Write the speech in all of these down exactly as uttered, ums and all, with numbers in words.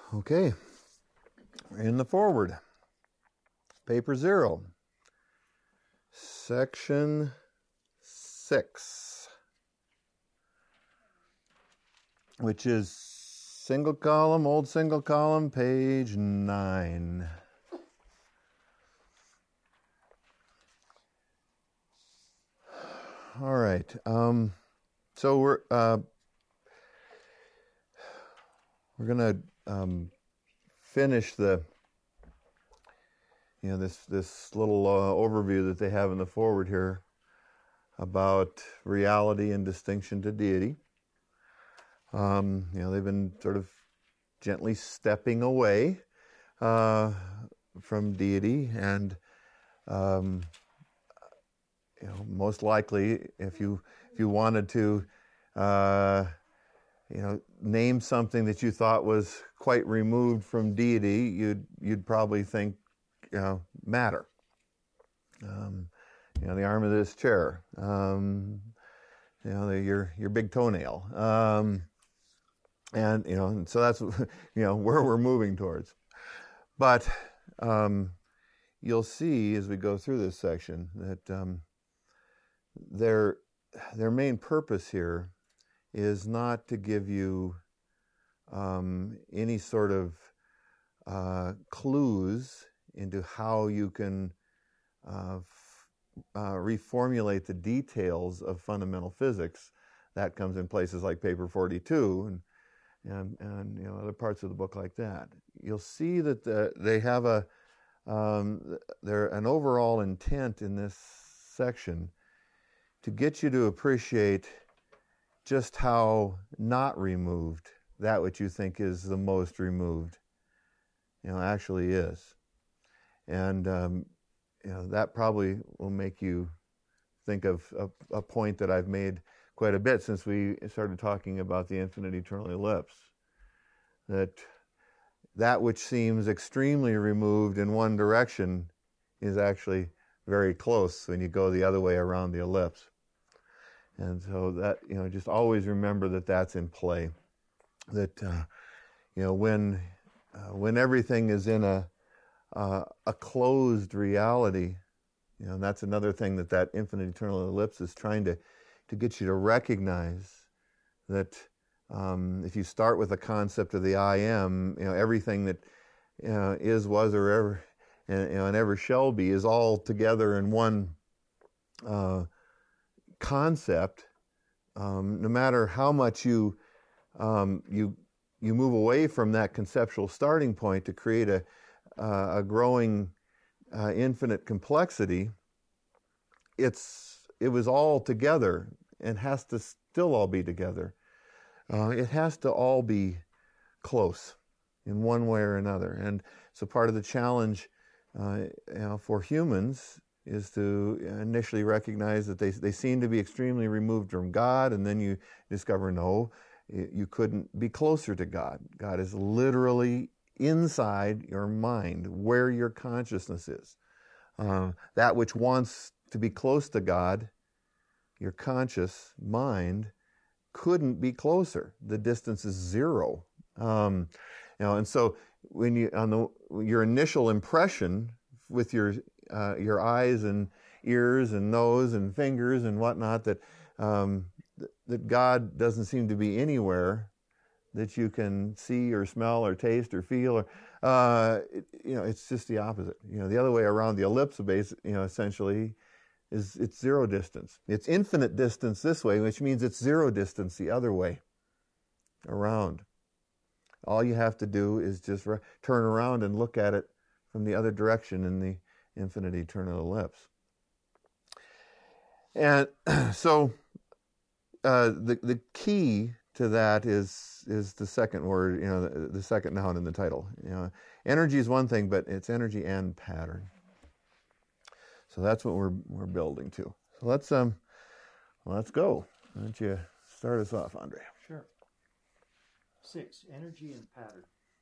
Okay, in the forward, paper zero, section six, which is single column, old single column, page nine. All right, um, so we're uh, we're gonna um, finish the you know this this little uh, overview that they have in the forward here about reality and distinction to deity. Um, you know they've been sort of gently stepping away uh, from deity, and um, you know most likely, if you if you wanted to. Uh, you know, name something that you thought was quite removed from deity, you'd you'd probably think, you know, matter. Um, you know, the arm of this chair. Um, you know, the, your your big toenail. Um, and you know, so that's you know where we're moving towards. But um, you'll see as we go through this section that um, their their main purpose here is not to give you um, any sort of uh, clues into how you can uh, f- uh, reformulate the details of fundamental physics. That comes in places like paper forty-two and and, and you know other parts of the book like that. You'll see that the, they have a um, they're an overall intent in this section to get you to appreciate just how not removed that which you think is the most removed, you know, actually is. And, um, you know, that probably will make you think of a, a point that I've made quite a bit since we started talking about the infinite eternal ellipse. That that which seems extremely removed in one direction is actually very close when you go the other way around the ellipse. And so that, you know, just always remember that that's in play. That, uh, you know, when uh, when everything is in a uh, a closed reality, you know, and that's another thing that that infinite eternal ellipse is trying to, to get you to recognize that um, if you start with the concept of the I am, you know, everything that you know, is, was, or ever, and, you know, and ever shall be is all together in one uh, concept. Um, no matter how much you um, you you move away from that conceptual starting point to create a uh, a growing uh, infinite complexity, it's it was all together and has to still all be together. Uh, it has to all be close in one way or another, and so part of the challenge, uh, you know, for humans is to initially recognize that they they seem to be extremely removed from God, and then you discover, no, you couldn't be closer to God. God is literally inside your mind, where your consciousness is. Uh, that which wants to be close to God, your conscious mind, couldn't be closer. The distance is zero. Um, you know, and so when you on the your initial impression with your Uh, your eyes and ears and nose and fingers and whatnot, that um, th- that God doesn't seem to be anywhere that you can see or smell or taste or feel, or uh, it, you know, it's just the opposite. You know, the other way around the ellipse base, you know, essentially is it's zero distance. It's infinite distance this way, which means it's zero distance the other way around. All you have to do is just re- turn around and look at it from the other direction in the infinite eternal ellipse. And so uh, the the key to that is is the second word, you know, the, the second noun in the title. You know, energy is one thing, but it's energy and pattern. So that's what we're we're building to. So let's um let's go. Why don't you start us off, Andre? Sure. Six, energy and pattern.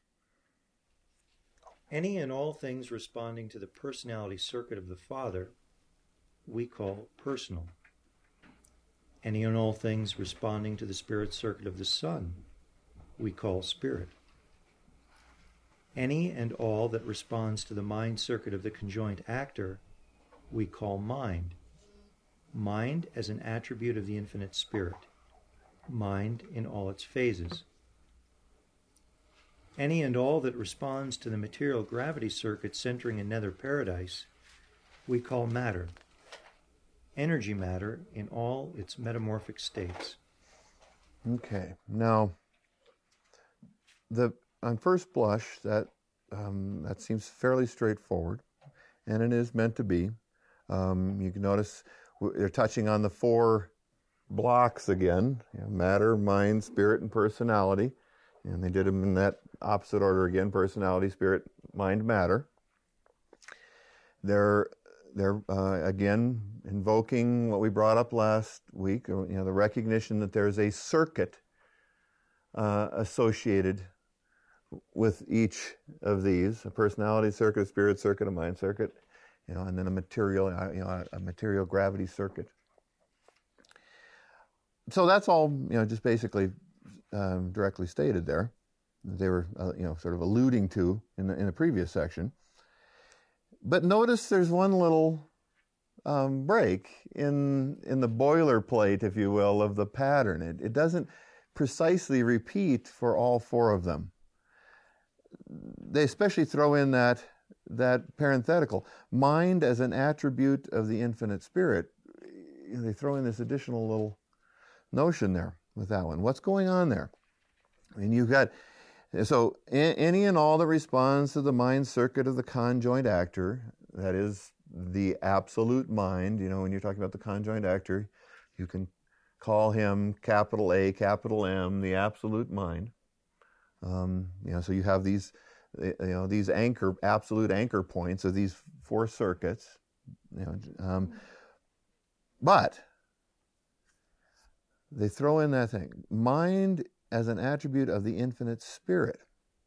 Any and all things responding to the personality circuit of the Father we call personal. Any and all things responding to the spirit circuit of the Son we call spirit. Any and all that responds to the mind circuit of the conjoint actor we call mind. Mind as an attribute of the infinite spirit. Mind in all its phases. Any and all that responds to the material gravity circuit centering in nether paradise we call matter. Energy matter in all its metamorphic states. Okay. Now, the on first blush, that um, that seems fairly straightforward, and it is meant to be. Um, you can notice they're touching on the four blocks again: you know, matter, mind, spirit, and personality. And they did them in that opposite order again: personality, spirit, mind, matter. They're they're uh, again invoking what we brought up last week. You know, the recognition that there's a circuit uh, associated with each of these: a personality circuit, a spirit circuit, a mind circuit, you know, and then a material, you know, a material gravity circuit. So that's all, you know, just basically um, directly stated there. They were, uh, you know, sort of alluding to in the in the previous section. But notice there's one little um, break in in the boilerplate, if you will, of the pattern. It, it doesn't precisely repeat for all four of them. They especially throw in that that parenthetical, mind as an attribute of the infinite spirit. They throw in this additional little notion there with that one. What's going on there? I mean, you've got, so any and all that responds to the mind circuit of the conjoint actor, that is the absolute mind. You know, when you're talking about the conjoint actor, you can call him capital A, capital M, the absolute mind. Um, you know, so you have these, you know, these anchor, absolute anchor points of these four circuits. You know, um, but they throw in that thing, mind as an attribute of the infinite spirit.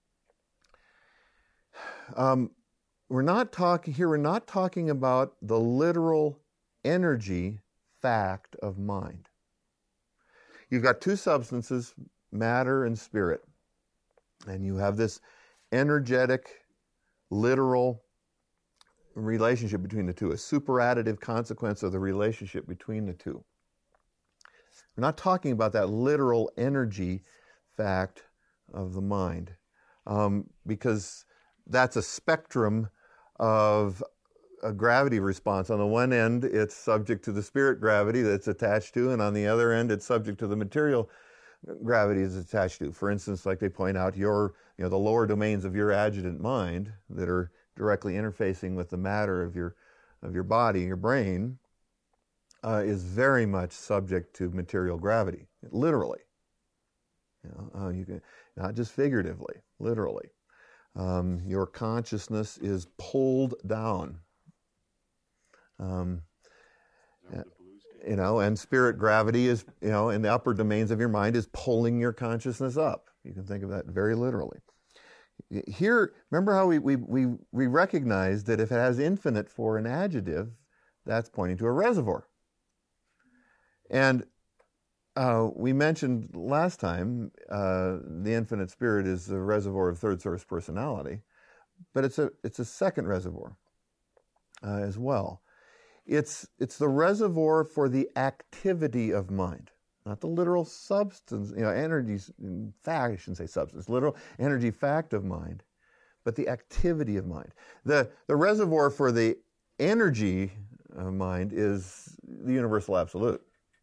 Um, we're not talking here. We're not talking about the literal energy fact of mind. You've got two substances, matter and spirit. And you have this energetic, literal relationship between the two, a superadditive consequence of the relationship between the two. We're not talking about that literal energy fact of the mind, um, because that's a spectrum of a gravity response. On the one end, it's subject to the spirit gravity that's attached to, and on the other end, it's subject to the material gravity is attached to. For instance, like they point out, your, you know, the lower domains of your adjutant mind that are directly interfacing with the matter of your of your body, your brain, uh, is very much subject to material gravity, literally. You know, uh, you can, not just figuratively, literally. Um, your consciousness is pulled down. Um, You know, and spirit gravity is, you know, in the upper domains of your mind is pulling your consciousness up. You can think of that very literally. Here, remember how we, we, we, we recognize that if it has infinite for an adjective, that's pointing to a reservoir. And uh, we mentioned last time uh, the infinite spirit is a reservoir of third source personality, but it's a, it's a second reservoir uh, as well. It's, it's the reservoir for the activity of mind, not the literal substance, you know, energy fact, I shouldn't say substance, literal energy fact of mind, but the activity of mind. The, the reservoir for the energy of mind is the universal absolute.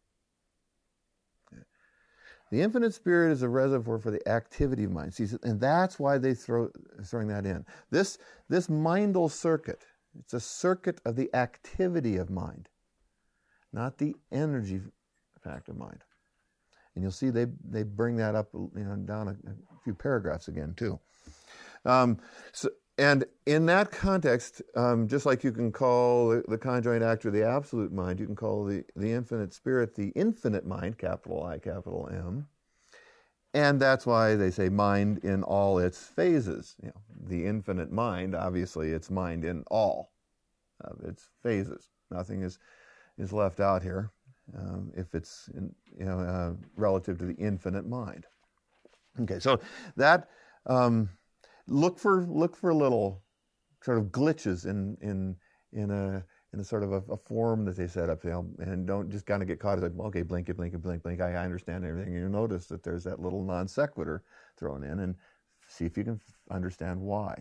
The infinite spirit is a reservoir for the activity of mind. See, and that's why they throw throwing that in. This, this mindal circuit, it's a circuit of the activity of mind, not the energy fact of mind. And you'll see they they bring that up, you know, down a, a few paragraphs again too. Um, so, and in that context, um, just like you can call the, the conjoint actor the absolute mind, you can call the, the infinite spirit the infinite mind, capital I, capital M. And that's why they say mind in all its phases. You know, the infinite mind, obviously, it's mind in all of its phases. Nothing is is left out here um, if it's in, you know uh, relative to the infinite mind. Okay, so that um, look for look for little sort of glitches in in in a in a sort of a, a form that they set up, you know, and don't just kind of get caught as like, okay, blink it, blink it, blink, blink. I, I understand everything. And you notice that there's that little non sequitur thrown in, and see if you can understand why.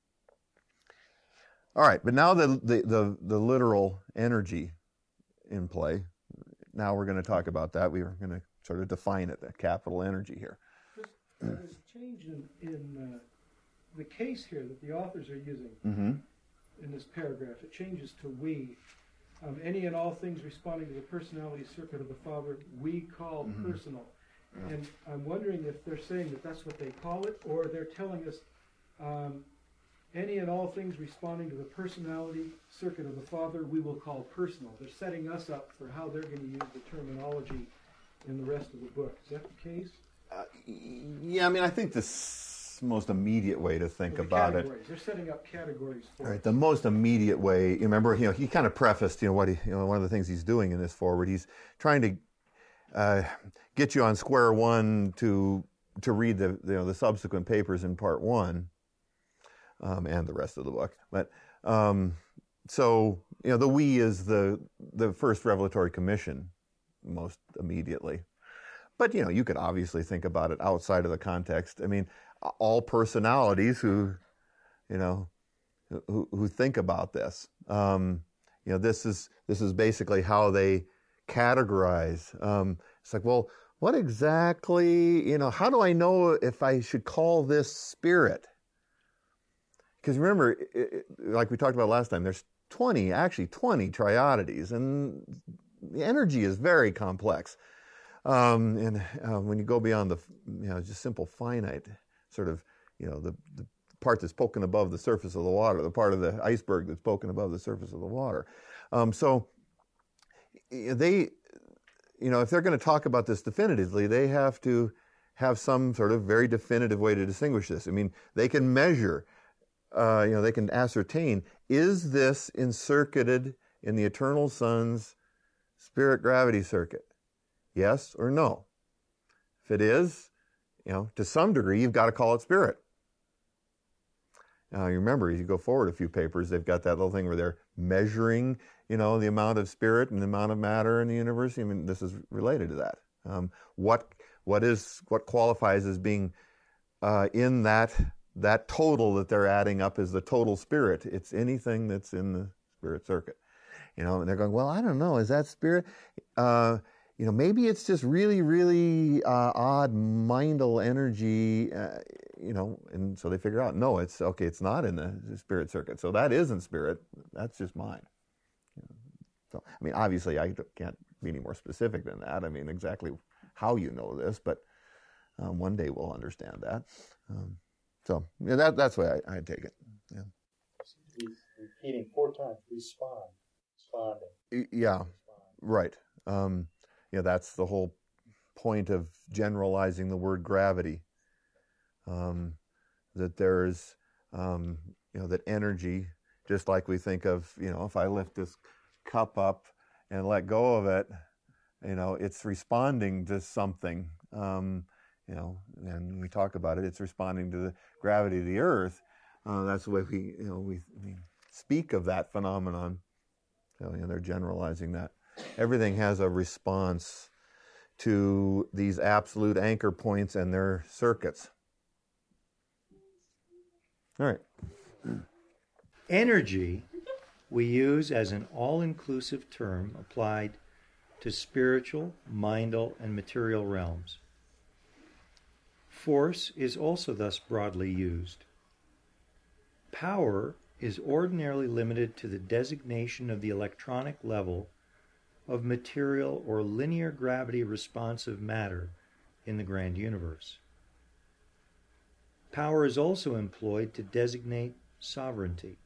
All right, but now the the the, the literal energy in play. Now we're going to talk about that. We are going to sort of define it, the capital energy here. There's a change in, in uh, the case here that the authors are using Mm-hmm. in this paragraph. It changes to we. Um, any and all things responding to the personality circuit of the Father, we call Mm-hmm. personal. And I'm wondering if they're saying that that's what they call it, or they're telling us um, any and all things responding to the personality circuit of the Father, we will call personal. They're setting us up for how they're going to use the terminology in the rest of the book. Is that the case? Uh, yeah, I mean, I think the s- most immediate way to think Well, the about it. categories. They're setting up categories for All right, us. the most immediate way. You remember, you know, he kind of prefaced, you know, what he, you know, one of the things he's doing in this forward. He's trying to uh, get you on square one to to read the you know the subsequent papers in part one, um, and the rest of the book. But um, so you know, the we is the the first revelatory commission, most immediately. But you know, you could obviously think about it outside of the context. I mean, all personalities who, you know, who who think about this. Um, you know, this is this is basically how they categorize. Um, it's like, well, what exactly? You know, how do I know if I should call this spirit? Because remember, it, it, like we talked about last time, there's twenty, actually twenty triodities, and the energy is very complex. Um, and uh, when you go beyond the, you know, just simple finite sort of, you know, the, the part that's poking above the surface of the water, the part of the iceberg that's poking above the surface of the water. Um, so they, you know, if they're going to talk about this definitively, they have to have some sort of very definitive way to distinguish this. I mean, they can measure, uh, you know, they can ascertain, is this encircuited in the eternal Son's spirit gravity circuit? Yes or no? If it is, you know, to some degree, you've got to call it spirit. Now, you remember, as you go forward a few papers, they've got that little thing where they're measuring, you know, the amount of spirit and the amount of matter in the universe. I mean, this is related to that. Um, what what is what qualifies as being uh, in that that total that they're adding up is the total spirit. It's anything that's in the spirit circuit, you know. And they're going, well, I don't know, is that spirit? Uh, You know, maybe it's just really, really uh, odd mindal energy, uh, you know, and so they figure out, no, it's, okay, it's not in the spirit circuit. So that isn't spirit, that's just mind. You know, so, I mean, obviously I can't be any more specific than that. I mean, exactly how you know this, but um, one day we'll understand that. Um, so, yeah, that, that's the way I, I take it. Yeah. He's repeating four times, respond, responding. Yeah, right. Um, You know, that's the whole point of generalizing the word gravity. Um, that there's, um, you know, that energy, just like we think of, you know, if I lift this cup up and let go of it, you know, it's responding to something. Um, you know, and we talk about it, it's responding to the gravity of the earth. Uh, that's the way we, you know, we, we speak of that phenomenon. So, you know, they're generalizing that. Everything has a response to these absolute anchor points and their circuits. All right. Energy we use as an all-inclusive term applied to spiritual, mindal, and material realms. Force is also thus broadly used. Power is ordinarily limited to the designation of the electronic level of material or linear gravity responsive matter in the grand universe. Power is also employed to designate sovereignty.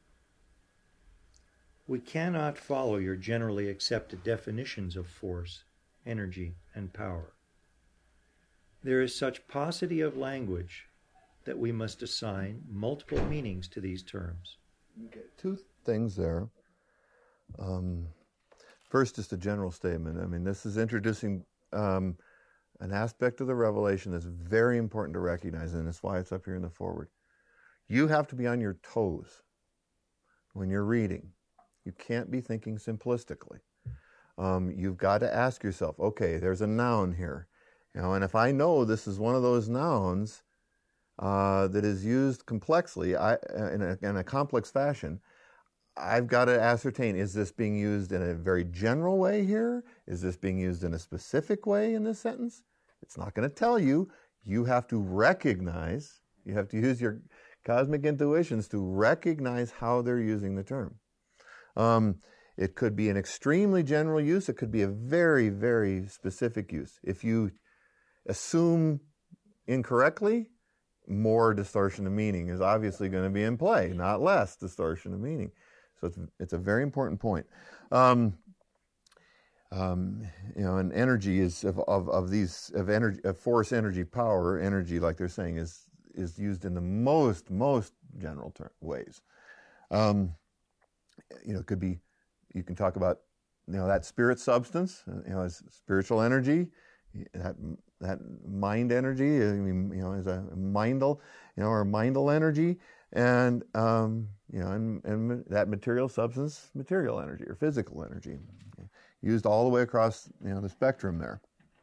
We cannot follow your generally accepted definitions of force, energy, and power. There is such paucity of language that we must assign multiple meanings to these terms. Okay. Two things there. Um, First, just a general statement. I mean, this is introducing um, an aspect of the revelation that's very important to recognize, and that's why it's up here in the forward. You have to be on your toes when you're reading. You can't be thinking simplistically. Um, you've got to ask yourself, okay, there's a noun here. You know, and if I know this is one of those nouns uh, that is used complexly, I, in, a, in a complex fashion, I've got to ascertain, is this being used in a very general way here? Is this being used in a specific way in this sentence? It's not going to tell you. You have to recognize, you have to use your cosmic intuitions to recognize how they're using the term. Um, it could be an extremely general use. It could be a very, very specific use. If you assume incorrectly, more distortion of meaning is obviously going to be in play, not less distortion of meaning. So it's, it's a very important point. Um, um, you know, and energy is of, of, of these of energy, of force, energy, power, energy, like they're saying, is is used in the most most general ter- ways. Um, you know, it could be, you can talk about, you know, that spirit substance, you know, as spiritual energy, that that mind energy, I mean, you know, is a mindal, you know, or mindal energy, and um, you know, and, and that material substance, material energy or physical energy, used all the way across, you know, the spectrum there.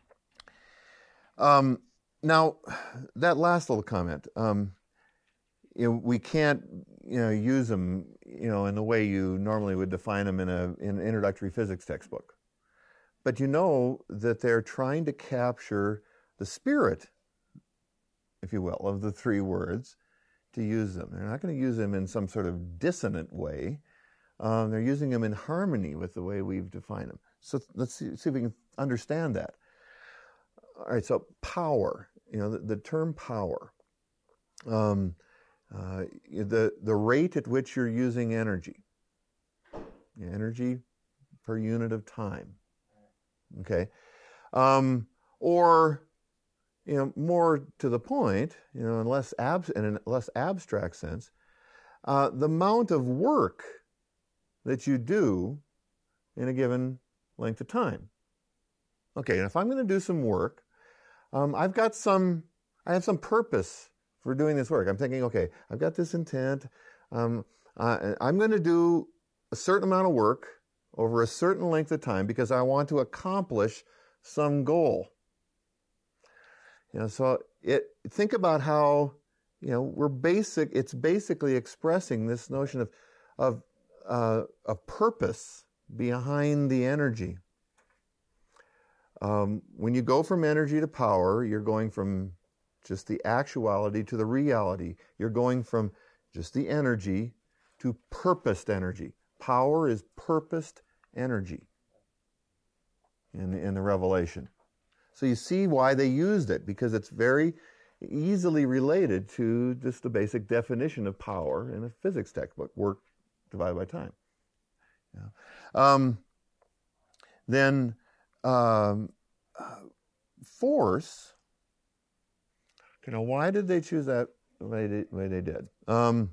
Um, now, that last little comment, um, you know, we can't, you know, use them, you know, in the way you normally would define them in a in an introductory physics textbook. But you know that they're trying to capture the spirit, if you will, of the three words to use them. They're not going to use them in some sort of dissonant way. Um, they're using them in harmony with the way we've defined them. So let's see, see if we can understand that. All right, so power, you know, the, the term power, um, uh, the, the rate at which you're using energy, energy per unit of time. Okay, um, or you know, more to the point, you know, in less abs in a less abstract sense, uh, the amount of work that you do in a given length of time. Okay, and if I'm going to do some work, um, I've got some, I have some purpose for doing this work. I'm thinking, okay, I've got this intent. Um, uh, I'm going to do a certain amount of work over a certain length of time because I want to accomplish some goal. You know, so it think about how, you know, we're basic. It's basically expressing this notion of of uh, a purpose behind the energy. Um, when you go from energy to power, you're going from just the actuality to the reality. You're going from just the energy to purposed energy. Power is purposed energy in, in the Revelation. So you see why they used it, because it's very easily related to just the basic definition of power in a physics textbook, work divided by time. Yeah. Um, then um, uh, force, you know, why did they choose that way they, way they did? Um,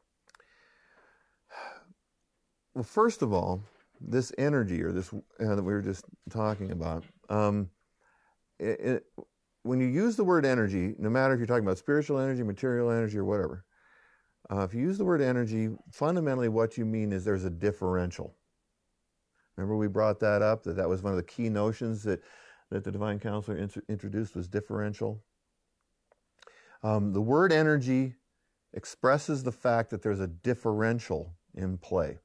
well, first of all, this energy, or this uh, that we were just talking about, um, it, it, when you use the word energy, no matter if you're talking about spiritual energy, material energy, or whatever, uh, if you use the word energy, fundamentally what you mean is there's a differential. Remember we brought that up, that that was one of the key notions that, that the Divine Counselor int- introduced was differential. Um, the word energy expresses the fact that there's a differential in play.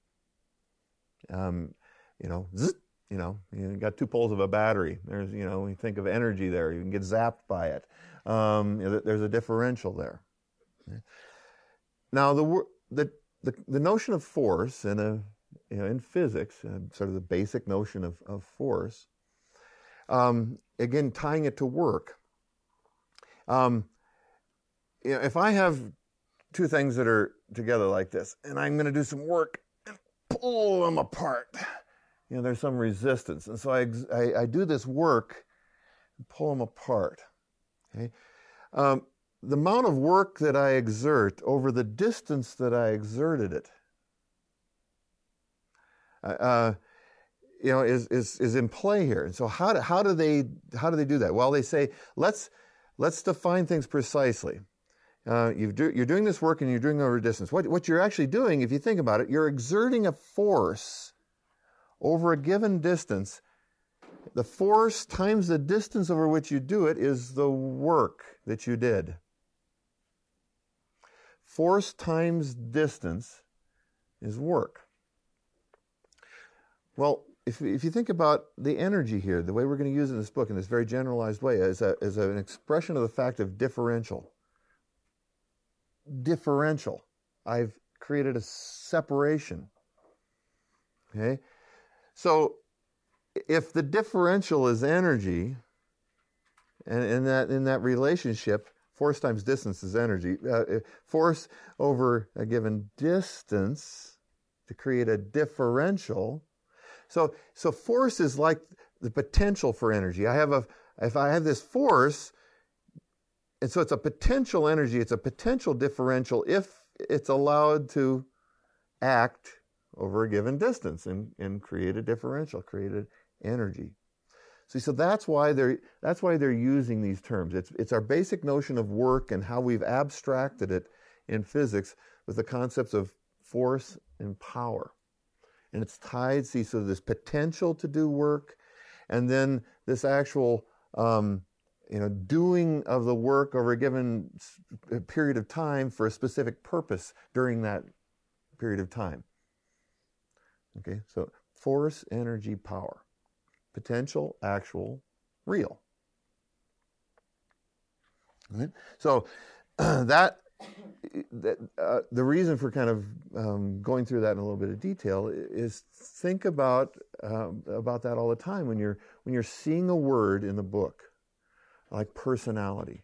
Um, you know, zzz, you know, you got two poles of a battery. There's, you know, when you think of energy there, you can get zapped by it. Um, you know, there's a differential there. Okay. Now, the, the the the notion of force in a you know in physics, uh, sort of the basic notion of of force. Um, again, tying it to work. Um, you know, if I have two things that are together like this, and I'm going to do some work and pull them apart, you know, there's some resistance, and so I I, I do this work and pull them apart. Okay. Um, the amount of work that I exert over the distance that I exerted it, uh, you know, is is is in play here. And so how do how do they how do they do that? Well, they say let's let's define things precisely. uh, you've do, you're doing this work and you're doing it over a distance. What, what you're actually doing, if you think about it, you're exerting a force over a given distance. The force times the distance over which you do it is the work that you did. Force times distance is work. Well, if, if you think about the energy here, the way we're going to use it in this book in this very generalized way is, a, is an expression of the fact of differential. Differential. I've created a separation. Okay? So, if the differential is energy, and in that in that relationship, force times distance is energy. Uh, force over a given distance to create a differential. So, so force is like the potential for energy. I have a if I have this force, and so it's a potential energy. It's a potential differential if it's allowed to act over a given distance and, and create a differential, create an energy. See, so that's why they're that's why they're using these terms. It's it's our basic notion of work and how we've abstracted it in physics with the concepts of force and power. And it's tied, see, so this potential to do work, and then this actual um, you know, doing of the work over a given period of time for a specific purpose during that period of time. Okay, so force, energy, power. Potential, actual, real. Right? So uh, that, that uh, the reason for kind of um, going through that in a little bit of detail is think about uh, about that all the time when you're when you're seeing a word in the book, like personality,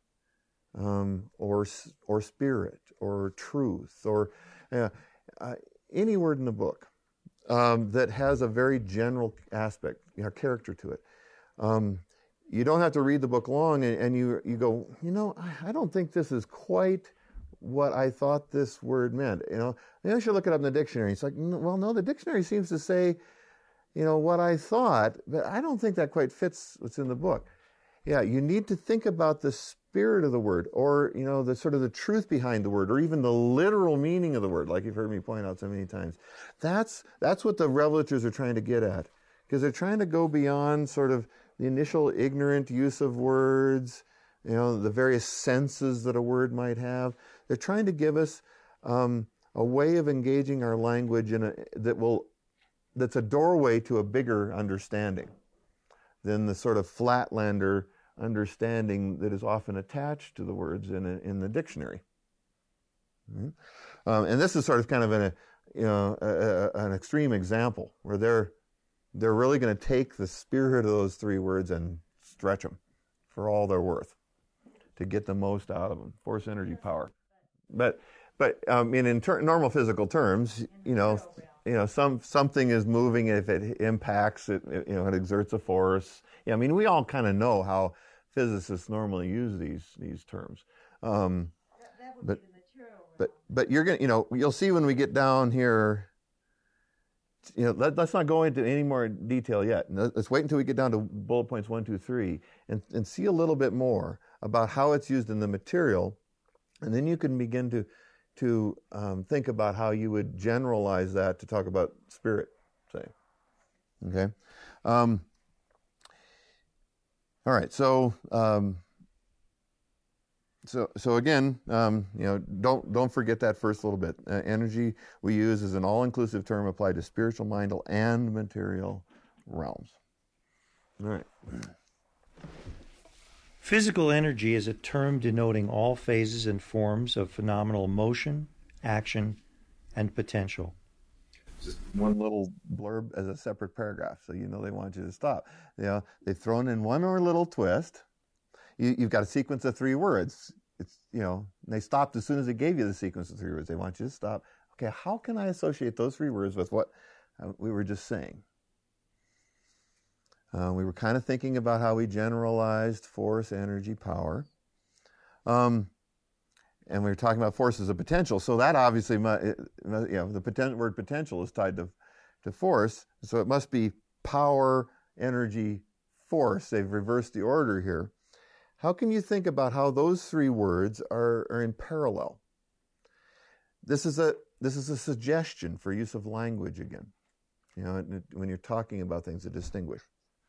um, or or spirit, or truth, or uh, uh, any word in the book. Um, that has a very general aspect, you know, character to it. Um, you don't have to read the book long, and, and you you go, you know, I, I don't think this is quite what I thought this word meant. You know, maybe I should look it up in the dictionary. It's like, well, no, the dictionary seems to say, you know, what I thought, but I don't think that quite fits what's in the book. Yeah, you need to think about the spirit of the word, or, you know, the sort of the truth behind the word, or even the literal meaning of the word, like you've heard me point out so many times. That's that's what the revelators are trying to get at, because they're trying to go beyond sort of the initial ignorant use of words, you know, the various senses that a word might have. They're trying to give us um, a way of engaging our language in a, that will that's a doorway to a bigger understanding than the sort of flatlander understanding that is often attached to the words in a, in the dictionary. Mm-hmm. Um, and this is sort of kind of an, you know, a, a, an extreme example where they're they're really going to take the spirit of those three words and stretch them for all they're worth to get the most out of them. Force, energy, power. But but um, in, in ter- normal physical terms, you know, you know, some something is moving. If it impacts, it, it you know, it exerts a force. Yeah, I mean, we all kind of know how physicists normally use these these terms. Um, that, that would but, be the material realm. but but you're gonna, you know, you'll see when we get down here. You know, let, let's not go into any more detail yet. Let's wait until we get down to bullet points one, two, three, and and see a little bit more about how it's used in the material, and then you can begin to. to um, think about how you would generalize that to talk about spirit, say. Okay? Um, all right, so um, so so again, um, you know, don't don't forget that first little bit. Uh, energy we use is an all-inclusive term applied to spiritual, mental, and material realms. All right. Physical energy is a term denoting all phases and forms of phenomenal motion, action, and potential. Just one little blurb as a separate paragraph, so you know they want you to stop. You know, they've thrown in one more little twist. You, you've got a sequence of three words. It's, you know, they stopped as soon as they gave you the sequence of three words. They want you to stop. Okay, how can I associate those three words with what uh, we were just saying? Uh, we were kind of thinking about how we generalized force, energy, power. Um, and we were talking about force as a potential. So that obviously, you know, the poten- word potential is tied to, to force. So it must be power, energy, force. They've reversed the order here. how can you think about how those three words are, are in parallel? This is a this is a suggestion for use of language again. You know, when you're talking about things to distinguish.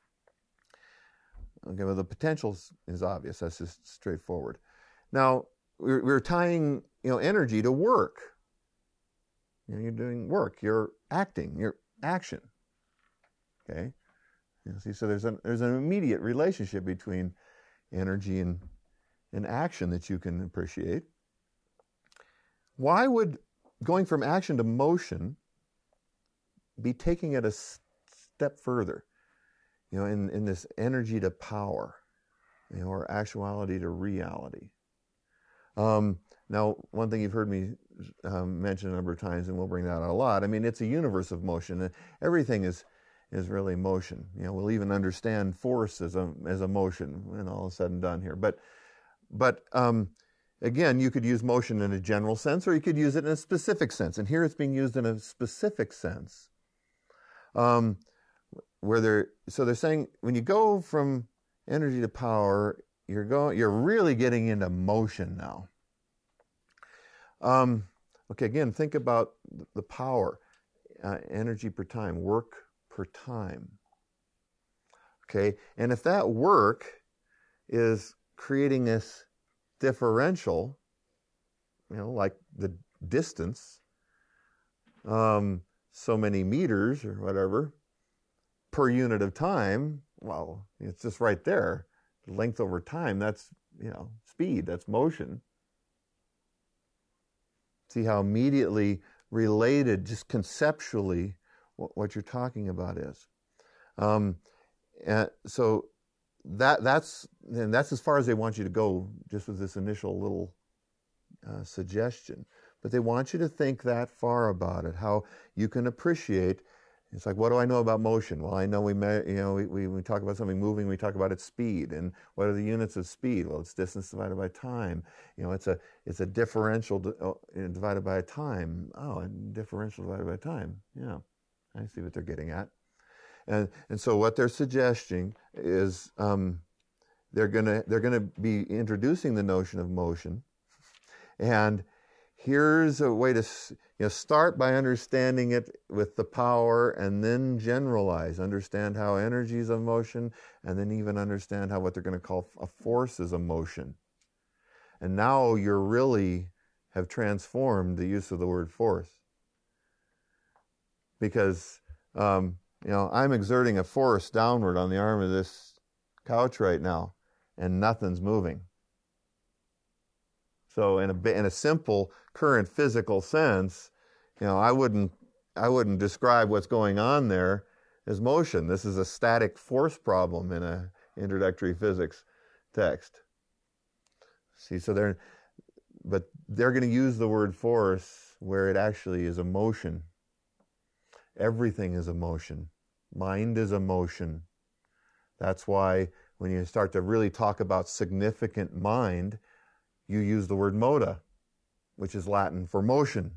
Okay, well, the potential is obvious. That's just straightforward. Now, we're, we're tying, you know, energy to work. You know, you're doing work. You're acting. You're action. Okay. You know, see, so there's an there's an immediate relationship between energy and and action that you can appreciate. Why would going from action to motion be taking it a step further? You know, in, in this energy to power, you know, or actuality to reality. Um, now, one thing you've heard me um, mention a number of times, and we'll bring that out a lot, I mean, it's a universe of motion. Everything is is really motion. You know, we'll even understand force as a as a motion when all is said and done here. But, but um, again, you could use motion in a general sense, or you could use it in a specific sense. And here it's being used in a specific sense. Um, where they're so they're saying when you go from energy to power, you're going you're really getting into motion now. Um, okay, again, think about the power, uh, energy per time, work per time. Okay, and if that work is creating this differential, you know, like the distance, um, so many meters or whatever, per unit of time, well, it's just right there. Length over time, that's, you know, speed, that's motion. See how immediately related, just conceptually, what, what you're talking about is. Um, and so that that's and that's as far as they want you to go, just with this initial little uh, suggestion. But they want you to think that far about it, how you can appreciate. It's like, what do I know about motion? Well, I know we, me- you know, we, we, we talk about something moving, we talk about its speed. And what are the units of speed? Well, it's distance divided by time. You know, it's a it's a differential di- oh, divided by time. Oh, and differential divided by time. Yeah, I see what they're getting at. And and so what they're suggesting is um, they're gonna they're gonna be introducing the notion of motion, and here's a way to, you know, start by understanding it with the power, and then generalize. Understand how energy is a motion, and then even understand how what they're going to call a force is a motion. And now you're really have transformed the use of the word force. Because, um, you know, I'm exerting a force downward on the arm of this couch right now, and nothing's moving. So in a in a simple current physical sense, you know, I wouldn't I wouldn't describe what's going on there as motion. This is a static force problem in a introductory physics text. See, so they're but they're going to use the word force where it actually is a motion. Everything is a motion. Mind is a motion. That's why when you start to really talk about significant mind, you use the word moda, which is Latin for motion.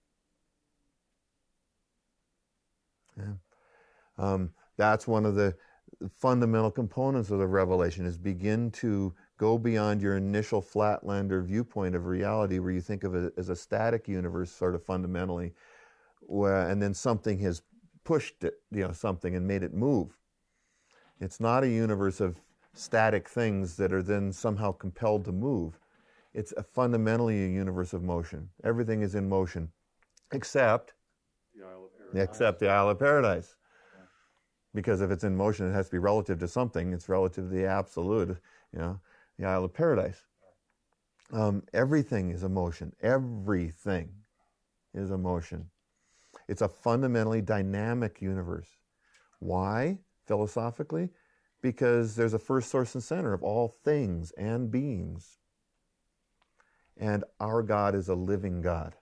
Yeah. Um, that's one of the fundamental components of the revelation, is begin to go beyond your initial flatlander viewpoint of reality, where you think of it as a static universe, sort of fundamentally, where, and then something has pushed it, you know, something and made it move. It's not a universe of static things that are then somehow compelled to move. It's a fundamentally a universe of motion. Everything is in motion, except the Isle of Paradise. Except the Isle of Paradise. Yeah. Because if it's in motion, it has to be relative to something. It's relative to the absolute, you know, the Isle of Paradise. Um, everything is a motion. Everything is a motion. It's a fundamentally dynamic universe. Why, philosophically? Because there's a first source and center of all things and beings. And our God is a living God.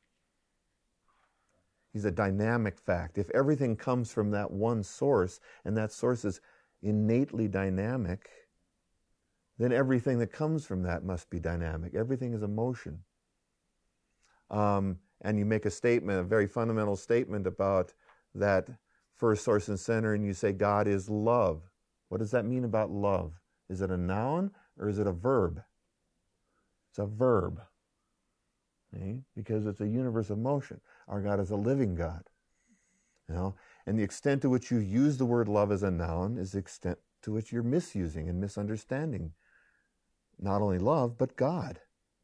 He's a dynamic fact. If everything comes from that one source, and that source is innately dynamic, then everything that comes from that must be dynamic. Everything is a motion. Um, and you make a statement, a very fundamental statement about that first source and center, and you say God is love. What does that mean about love? Is it a noun or is it a verb? It's a verb. Okay? Because it's a universe of motion. Our God is a living God. You know? And the extent to which you use the word love as a noun is the extent to which you're misusing and misunderstanding not only love, but God.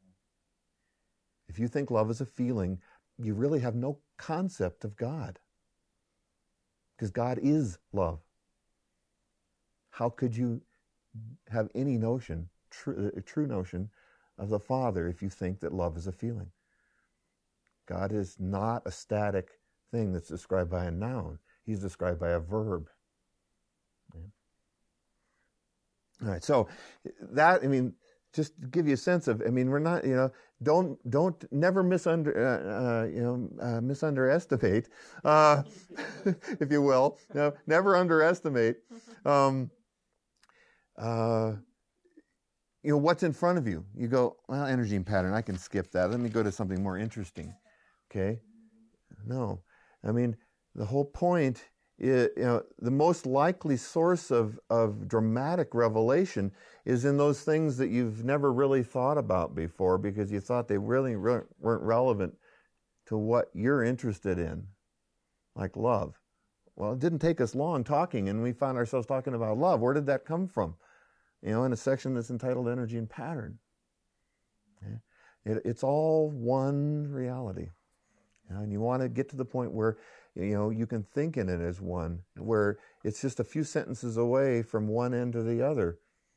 If you think love is a feeling, you really have no concept of God. Because God is love. How could you have any notion, true, a true notion of the Father if you think that love is a feeling? God is not a static thing that's described by a noun. He's described by a verb. Yeah. All right, so that, I mean, just to give you a sense of, I mean, we're not, you know, don't, don't, never misunder, uh, uh, you know, uh, misunderestimate, uh, if you will. You know, never underestimate, um, uh, you know, what's in front of you. You go, well, energy and pattern, I can skip that. Let me go to something more interesting, okay? No, I mean, the whole point is, you know, the most likely source of, of dramatic revelation is in those things that you've never really thought about before because you thought they really re- weren't relevant to what you're interested in, like love. Well, it didn't take us long talking, and we found ourselves talking about love. Where did that come from? You know, in a section that's entitled Energy and Pattern. Okay? It, it's all one reality. You know, and you want to get to the point where, you know, you can think in it as one, where it's just a few sentences away from one end to the other.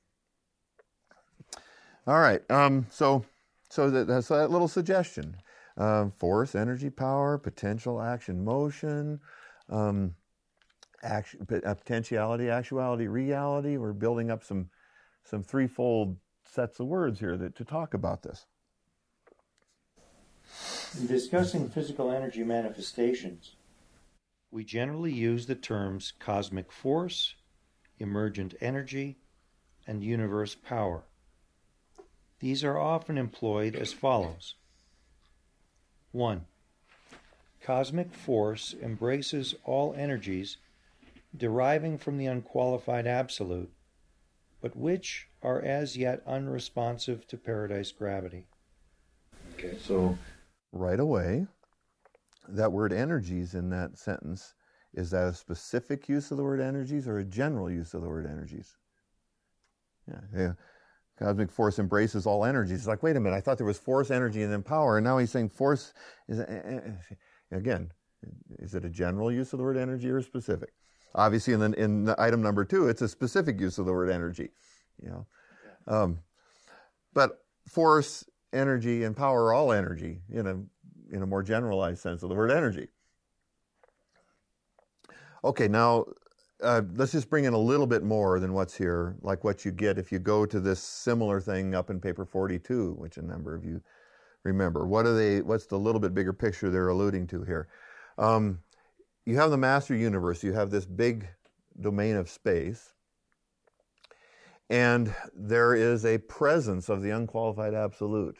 All right, um, so so that, that's that little suggestion. Um, force, energy, power, potential, action, motion, um, action, potentiality, actuality, reality. We're building up some some threefold sets of words here that, to talk about this. In discussing physical energy manifestations, we generally use the terms cosmic force, emergent energy, and universe power. These are often employed as follows. One, cosmic force embraces all energies deriving from the unqualified absolute, but which are as yet unresponsive to paradise gravity. Okay, so right away, that word energies in that sentence, is that a specific use of the word energies or a general use of the word energies? Yeah, yeah. Cosmic force embraces all energies. It's like, wait a minute, I thought there was force, energy, and then power, and now he's saying force is, again, is it a general use of the word energy or a specific? Obviously, in, the, in the item number two, it's a specific use of the word energy. You know, um, but force, energy, and power are all energy in a in a more generalized sense of the word energy. Okay, now uh, let's just bring in a little bit more than what's here, like what you get if you go to this similar thing up in paper forty-two, which a number of you remember. What are they? What's the little bit bigger picture they're alluding to here? Um, you have the master universe. You have this big domain of space, and there is a presence of the unqualified absolute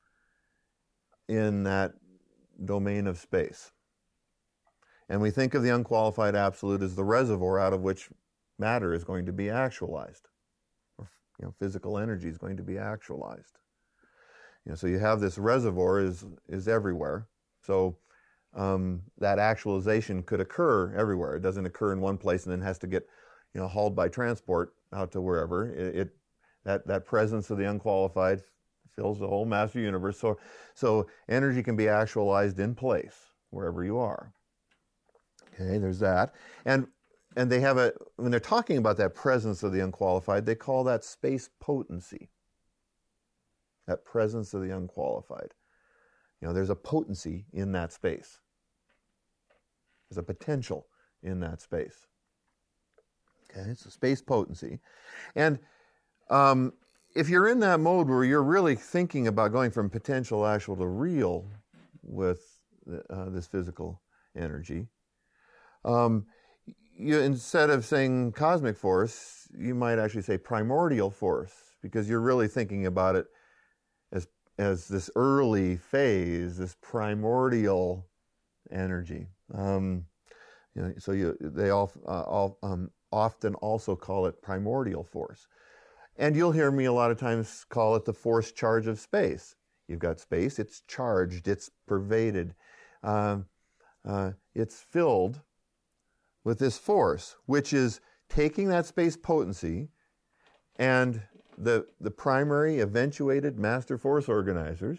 in that domain of space. And we think of the unqualified absolute as the reservoir out of which matter is going to be actualized, or you know, physical energy is going to be actualized. You know, so you have this reservoir is is everywhere. So um, that actualization could occur everywhere. It doesn't occur in one place and then has to get, you know, hauled by transport out to wherever. It, it that that presence of the unqualified fills the whole master universe. So so energy can be actualized in place wherever you are. Okay, there's that. And and they have a, when they're talking about that presence of the unqualified, they call that space potency. That presence of the unqualified. You know, there's a potency in that space. There's a potential in that space. Okay, it's a space potency. And um, if you're in that mode where you're really thinking about going from potential actual to real with uh, this physical energy, um, you, instead of saying cosmic force, you might actually say primordial force, because you're really thinking about it as as this early phase, this primordial energy. Um, you know, so you, they all, uh, all um, often also call it primordial force. And you'll hear me a lot of times call it the force charge of space. You've got space, it's charged, it's pervaded, uh, uh, it's filled with this force, which is taking that space potency and the, the primary eventuated master force organizers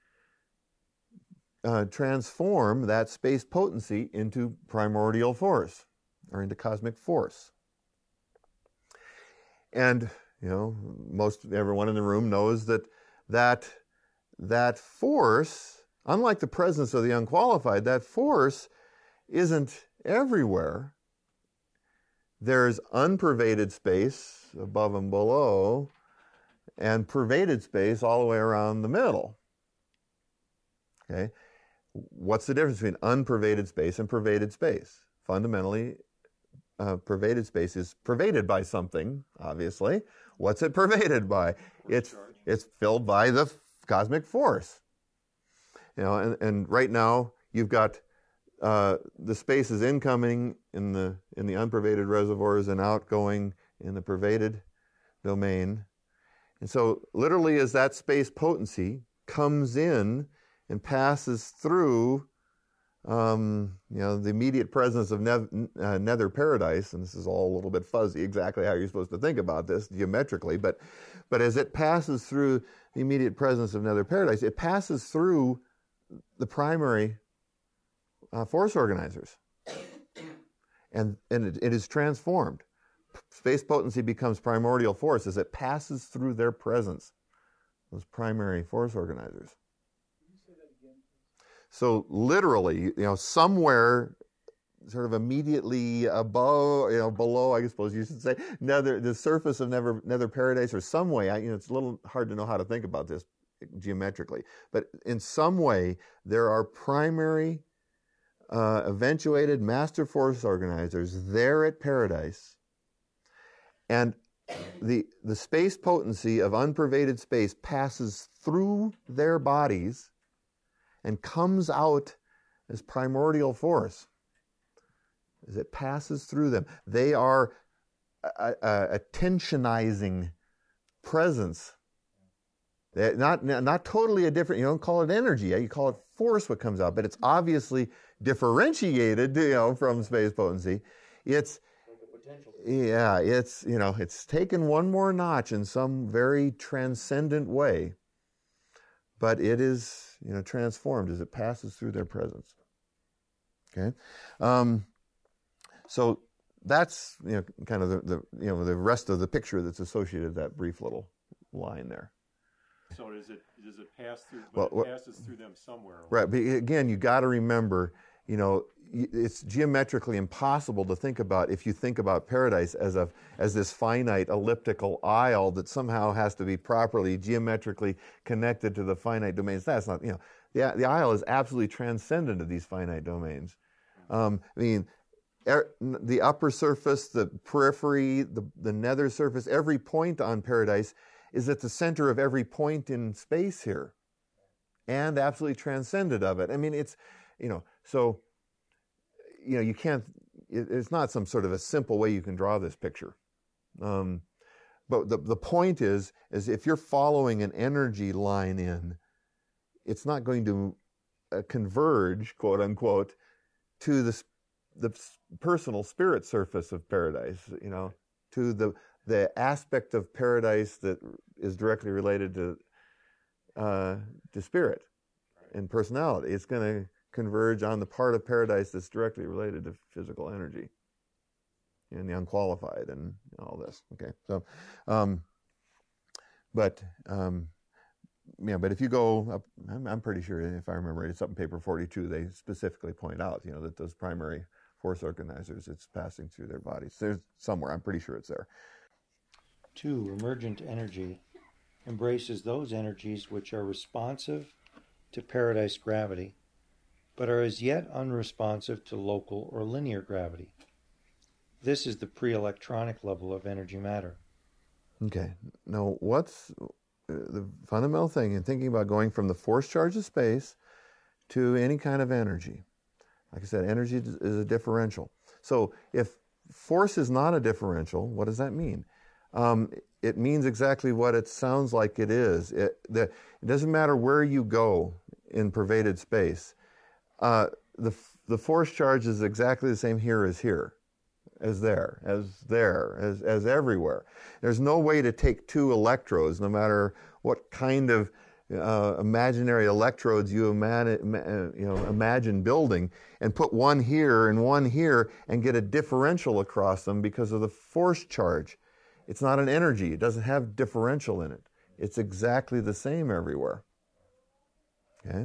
uh, transform that space potency into primordial force or into cosmic force. And, you know, most everyone in the room knows that that, that force, unlike the presence of the unqualified, that force isn't everywhere. There's unpervaded space above and below, and pervaded space all the way around the middle. Okay? What's the difference between unpervaded space and pervaded space? Fundamentally, uh, pervaded space is pervaded by something, obviously. What's it pervaded by? It's, it's filled by the cosmic force. You know, and, and right now, you've got uh, the space is incoming in the, in the unpervaded reservoirs and outgoing in the pervaded domain. And so literally as that space potency comes in and passes through um, you know, the immediate presence of nev- uh, nether paradise, and this is all a little bit fuzzy exactly how you're supposed to think about this geometrically, but, but as it passes through the immediate presence of nether paradise, it passes through the primary uh, force organizers. And, and it, it is transformed. Space potency becomes primordial force as it passes through their presence, those primary force organizers. Can you say that again? So literally, you know, somewhere sort of immediately above, you know, below, I suppose you should say, nether, the surface of nether, nether paradise, or some way, I, you know, it's a little hard to know how to think about this geometrically, but in some way, there are primary uh, eventuated master force organizers there at paradise. And the, the space potency of unpervaded space passes through their bodies and comes out as primordial force. As it passes through them, they are a, a, a tensionizing presence. They're not, not totally a different, you don't call it energy, you call it force what comes out, but it's obviously differentiated, you know, from space potency. It's Yeah, it's, you know, it's taken one more notch in some very transcendent way, but it is, you know, transformed as it passes through their presence. Okay? Um, so that's, you know, kind of the, the, you know, the rest of the picture that's associated with that brief little line there. So does it, does it pass through, Well, but well, it passes through them somewhere? Right, but again, you got to remember, you know, it's geometrically impossible to think about, if you think about paradise as a as this finite elliptical aisle that somehow has to be properly geometrically connected to the finite domains. That's not, you know, the, the aisle is absolutely transcendent of these finite domains. Um, I mean, er, the upper surface, the periphery, the, the nether surface, every point on paradise is at the center of every point in space here and absolutely transcendent of it. I mean, it's, you know, so... you know, you can't, it's not some sort of a simple way you can draw this picture. Um, but the, the point is, is if you're following an energy line in, it's not going to uh, converge, quote unquote, to the, the personal spirit surface of paradise, you know, to the, the aspect of paradise that is directly related to, uh, to spirit and personality. It's going to converge on the part of paradise that's directly related to physical energy and the unqualified and all this. Okay, so, um, but um, yeah, but if you go up, I'm, I'm pretty sure, if I remember right, it's up in paper forty-two. They specifically point out, you know, that those primary force organizers, it's passing through their bodies. There's somewhere, I'm pretty sure it's there. Two, emergent energy embraces those energies which are responsive to paradise gravity, but are as yet unresponsive to local or linear gravity. This is the pre-electronic level of energy matter. Okay. Now, what's the fundamental thing in thinking about going from the force charge of space to any kind of energy? Like I said, energy is a differential. So if force is not a differential, what does that mean? Um, it means exactly what it sounds like it is. It, the, it doesn't matter where you go in pervaded space. Uh, the, the force charge is exactly the same here as here, as there, as there, as, as everywhere. There's no way to take two electrodes, no matter what kind of uh, imaginary electrodes you, imagine, you know, imagine building, and put one here and one here and get a differential across them because of the force charge. It's not an energy. It doesn't have differential in it. It's exactly the same everywhere. Okay?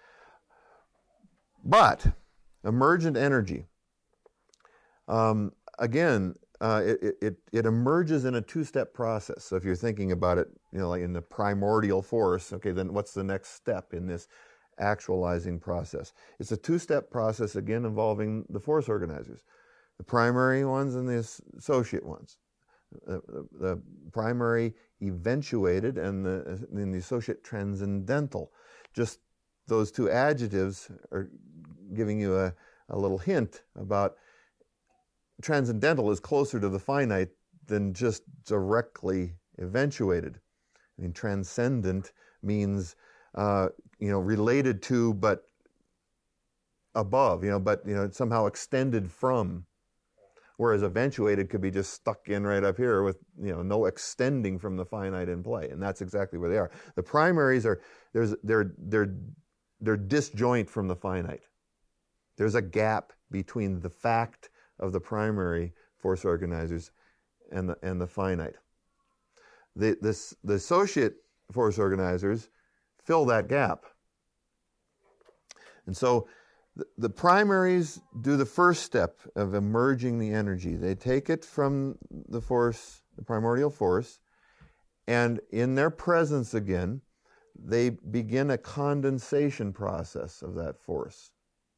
But emergent energy, um, again, uh, it, it, it emerges in a two-step process. So if you're thinking about it, you know, like in the primordial force, okay, then what's the next step in this actualizing process? It's a two-step process, again, involving the force organizers, the primary ones and the associate ones. The, the, the primary eventuated and the, and the associate transcendental. Just those two adjectives are giving you a, a little hint about transcendental is closer to the finite than just directly eventuated. I mean, transcendent means, uh, you know, related to, but above, you know, but, you know, somehow extended from. Whereas eventuated could be just stuck in right up here with, you know, no extending from the finite in play. And that's exactly where they are. The primaries are, there's, they're, they're, they're disjoint from the finite. There's a gap between the fact of the primary force organizers and the, and the finite. The, this, the associate force organizers fill that gap. And so the, the primaries do the first step of emerging the energy. They take it from the force, the primordial force, and in their presence again, they begin a condensation process of that force.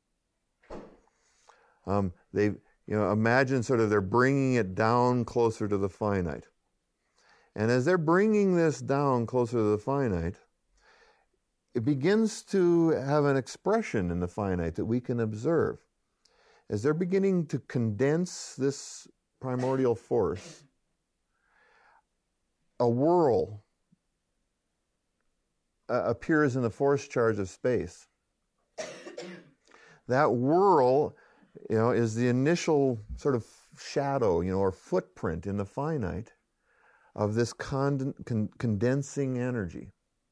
Um, they, you know, imagine sort of they're bringing it down closer to the finite. And as they're bringing this down closer to the finite, it begins to have an expression in the finite that we can observe. As they're beginning to condense this primordial force, a whirl uh, appears in the force charge of space. That whirl, you know, is the initial sort of shadow, you know, or footprint in the finite of this conden- con- condensing energy.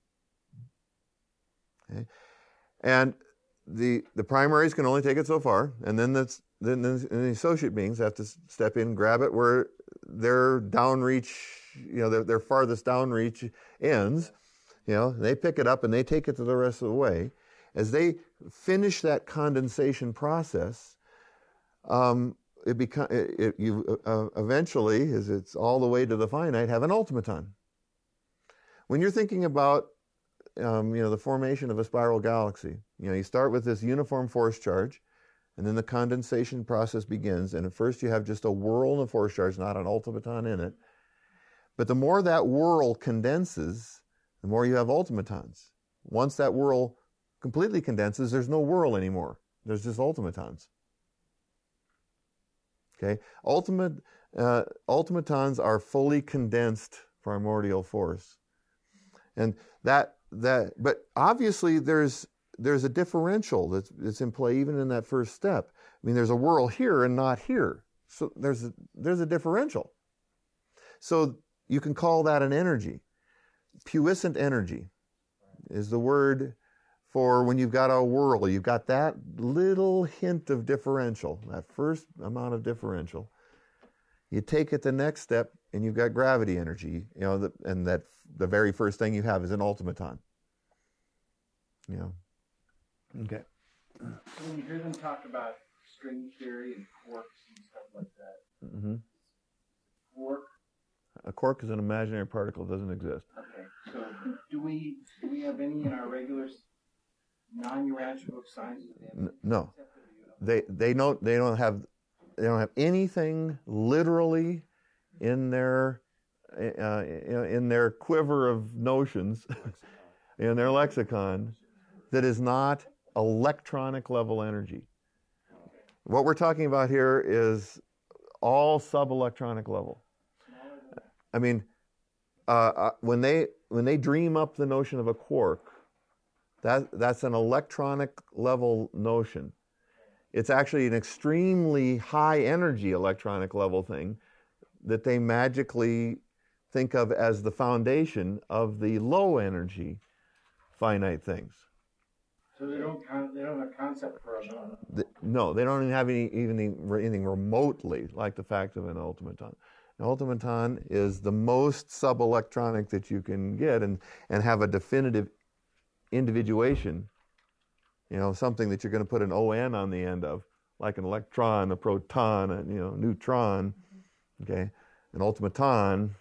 Okay? And the the primaries can only take it so far, and then that's then the, the associate beings have to step in, grab it where their downreach, you know, their, their farthest downreach ends. You know, they pick it up and they take it to the rest of the way. As they finish that condensation process, um, it become it, it, you uh, eventually, as it's all the way to the finite, have an ultimaton. When you're thinking about Um, you know, the formation of a spiral galaxy. You know, you start with this uniform force charge, and then the condensation process begins, and at first you have just a whirl in the force charge, not an ultimaton in it. But the more that whirl condenses, the more you have ultimatons. Once that whirl completely condenses, there's no whirl anymore. There's just ultimatons. Okay? Ultimate, uh, ultimatons are fully condensed primordial force. And that That, but obviously there's there's a differential that's, that's in play even in that first step. I mean, there's a whirl here and not here, so there's a, there's a differential. So you can call that an energy. Puissant energy is the word for when you've got a whirl. You've got that little hint of differential, that first amount of differential. You take it the next step, and you've got gravity energy, you know, the, and that the very first thing you have is an ultimaton. You know. Okay. So when you hear them talk about string theory and quarks and stuff like that, Mm-hmm. quark. A quark is an imaginary particle that doesn't exist. Okay. So do we do we have any in our regular non-Urantia book sciences? N- no, they they don't they don't have they don't have anything literally in their uh, in their quiver of notions, in their lexicon, that is not electronic level energy. What we're talking about here is all sub-electronic level. I mean, uh, when they when they dream up the notion of a quark, that that's an electronic level notion. It's actually an extremely high energy electronic level thing that they magically think of as the foundation of the low energy finite things. So they don't con- they don't have a concept for a The, no, they don't even have any, even anything remotely like the fact of an ultimaton. An ultimaton is the most subelectronic that you can get and, and have a definitive individuation, you know, something that you're going to put an O N on the end of, like an electron, a proton, a you know, neutron, okay? An ultimaton,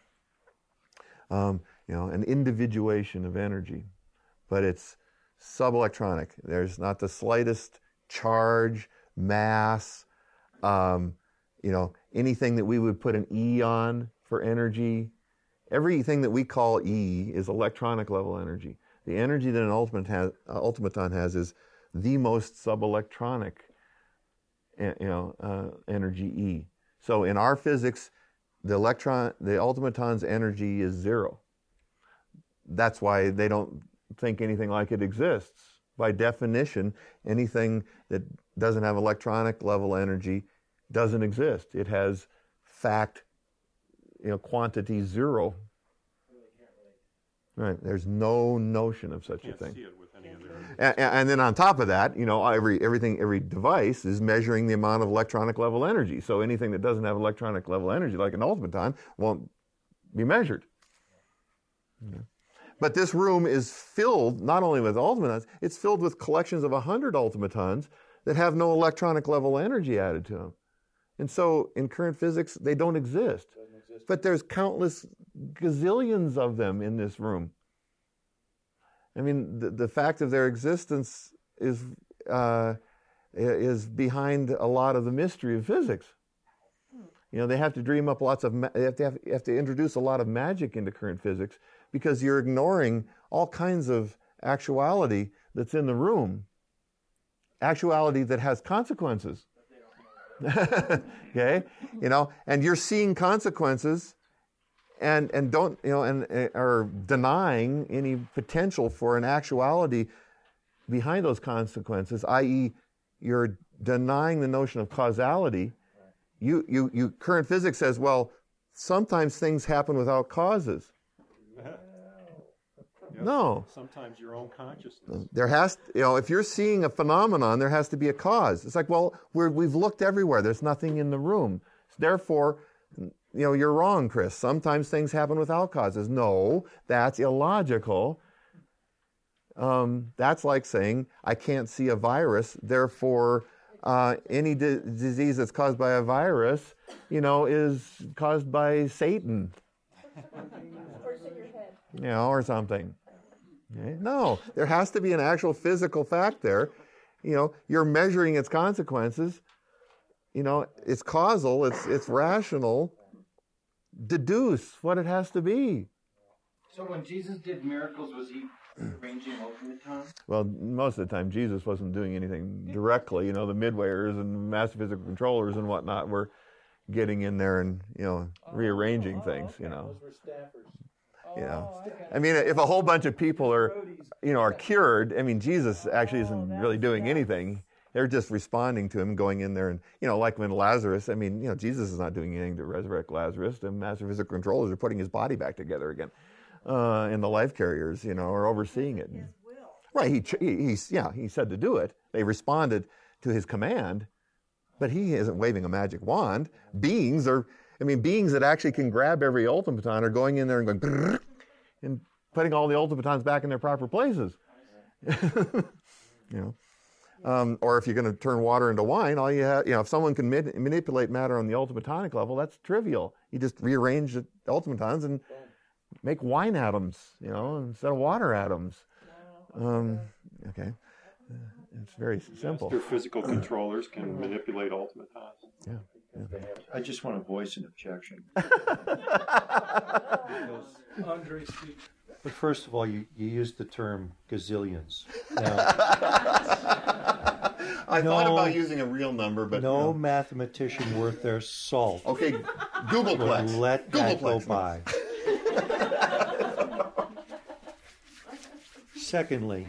um, you know, an individuation of energy, but it's subelectronic. There's not the slightest charge, mass, um, you know, anything that we would put an E on for energy. Everything that we call E is electronic level energy. The energy that an ultimate has, uh, ultimaton has is the most subelectronic, you know, uh, energy E. So in our physics, the electron, the ultimaton's energy is zero. That's why they don't think anything like it exists. By definition, anything that doesn't have electronic level energy doesn't exist. It has fact, you know, quantity zero. Right. There's no notion of such a thing. See it with any of their And, and then on top of that, you know, every everything, every device is measuring the amount of electronic level energy. So anything that doesn't have electronic level energy, like an ultimaton, won't be measured. Yeah. But this room is filled not only with ultimatons, it's filled with collections of a hundred ultimatons that have no electronic level energy added to them. And so in current physics, they don't exist. exist. But there's countless gazillions of them in this room. I mean, the, the fact of their existence is uh, is behind a lot of the mystery of physics. You know, they have to dream up lots of, ma- they have to have, you have to introduce a lot of magic into current physics because you're ignoring all kinds of actuality that's in the room. Actuality that has consequences. Okay? You know, and you're seeing consequences and and don't, you know, and uh, are denying any potential for an actuality behind those consequences, that is you're denying the notion of causality. You, you, you, current physics says, well, sometimes things happen without causes. Yep. No. Sometimes your own consciousness. There has, you know, if you're seeing a phenomenon, there has to be a cause. It's like, well, we're, we've looked everywhere. There's nothing in the room. Therefore, you know, you're wrong, Chris. Sometimes things happen without causes. No, that's illogical. Um, that's like saying, I can't see a virus, therefore, Uh, any di- disease that's caused by a virus, you know, is caused by Satan. Or it's in your head. You know, or something. Okay? No, there has to be an actual physical fact there. You know, you're measuring its consequences. You know, it's causal, it's it's rational. Deduce what it has to be. So when Jesus did miracles, was he arranging ultimatons? Well, most of the time, Jesus wasn't doing anything directly. You know, the midwayers and master physical controllers and whatnot were getting in there and, you know, rearranging oh, things, okay. you know. Those were staffers. You know. Oh, okay. I mean, if a whole bunch of people are, you know, are cured, I mean, Jesus actually isn't really doing anything. They're just responding to him, going in there and, you know, like when Lazarus, I mean, you know, Jesus is not doing anything to resurrect Lazarus. The master physical controllers are putting his body back together again. Uh, and the life carriers, you know, are overseeing it. His will. Right, he, he, he's, yeah, he said to do it. They responded to his command, but he isn't waving a magic wand. Beings are, I mean, beings that actually can grab every ultimaton are going in there and going, brrr, and putting all the ultimatons back in their proper places. You know, um, or if you're going to turn water into wine, all you have, you know, if someone can ma- manipulate matter on the ultimatonic level, that's trivial. You just rearrange the ultimatons and make wine atoms, you know, instead of water atoms. Um, okay, uh, it's very simple. Master physical controllers can manipulate ultimatons. Yeah. yeah. I just want to voice an objection. Andre, speak. But first of all, you, you used the term gazillions. Now, I No. thought about using a real number, but no no. mathematician worth their salt Okay, would Googleplex. let that go Googleplex. by. Secondly,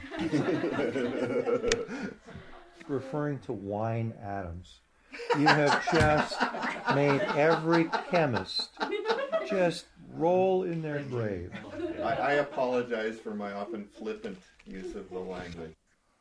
referring to wine atoms, you have just made every chemist just roll in their grave. I, I apologize for my often flippant use of the language.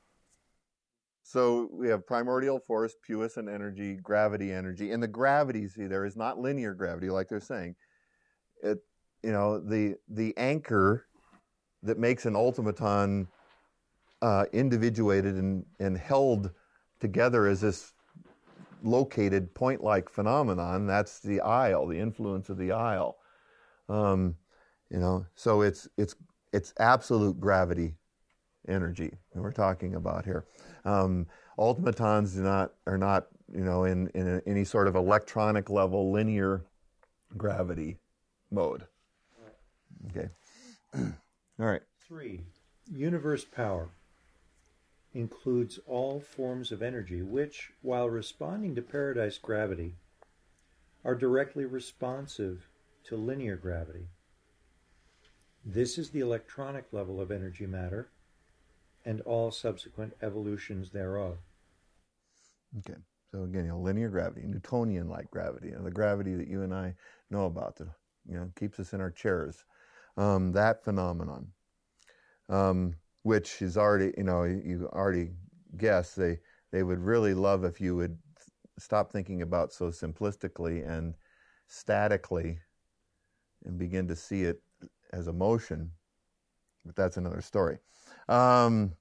So we have primordial force, puissant energy, gravity energy. And the gravity, see, there is not linear gravity like they're saying. It, you know, the the anchor that makes an ultimaton uh, individuated and, and held together as this located point-like phenomenon, that's the isle, the influence of the isle. Um, you know, so it's it's it's absolute gravity energy that we're talking about here. Um, ultimatons do not are not you know in in a, any sort of electronic level linear gravity mode. Okay. All right. Three, universe power includes all forms of energy which, while responding to paradise gravity, are directly responsive to linear gravity. This is the electronic level of energy matter and all subsequent evolutions thereof. Okay. So again, you know, linear gravity, Newtonian-like gravity, you know, the gravity that you and I know about that you know keeps us in our chairs. Um, that phenomenon, um, which is already, you know, you already guessed they they would really love if you would stop thinking about so simplistically and statically and begin to see it as a motion. But that's another story. Um,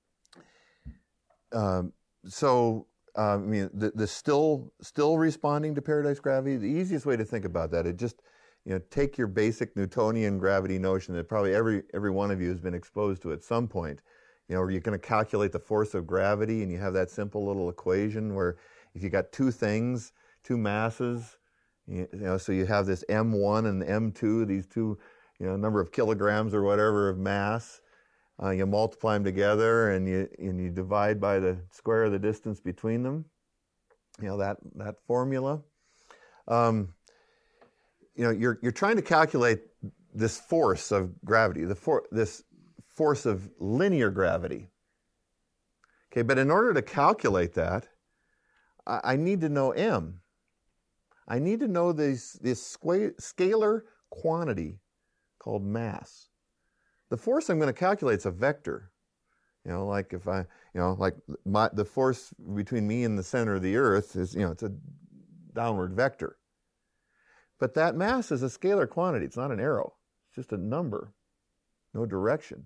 um, so, uh, I mean, the, the still still responding to paradise gravity. The easiest way to think about that, it just you know take your basic Newtonian gravity notion that probably every every one of you has been exposed to at some point. You know, where you're going to calculate the force of gravity, and you have that simple little equation where if you got two things, two masses, you know, so you have this M one and M two, these two, you know, number of kilograms or whatever of mass. Uh, you multiply them together, and you and you divide by the square of the distance between them. You know that that formula. Um, you know, you're you're trying to calculate this force of gravity, the for, this force of linear gravity. Okay, but in order to calculate that, I, I need to know m. I need to know this this squa- scalar quantity called mass. The force I'm going to calculate is a vector. You know, like if I, you know, like my, the force between me and the center of the Earth is, you know, it's a downward vector. But that mass is a scalar quantity. It's not an arrow. It's just a number, no direction.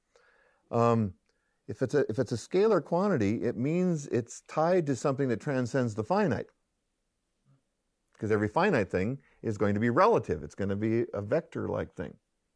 Um, if it's a if it's a scalar quantity, it means it's tied to something that transcends the finite. Because every finite thing is going to be relative. It's going to be a vector-like thing.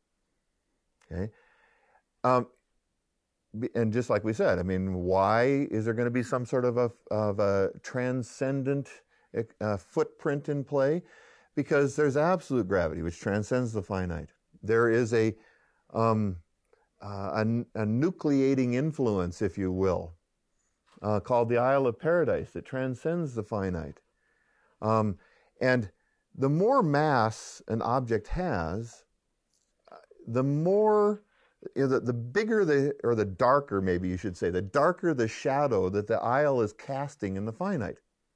Okay, um, and just like we said, I mean, why is there going to be some sort of a of a transcendent uh, footprint in play? Because there's absolute gravity, which transcends the finite. There is a um, uh, a, a nucleating influence, if you will, uh, called the Isle of Paradise that transcends the finite. Um, and the more mass an object has, the more, you know, the, the bigger the, or the darker, maybe you should say, the darker the shadow that the isle is casting in the finite.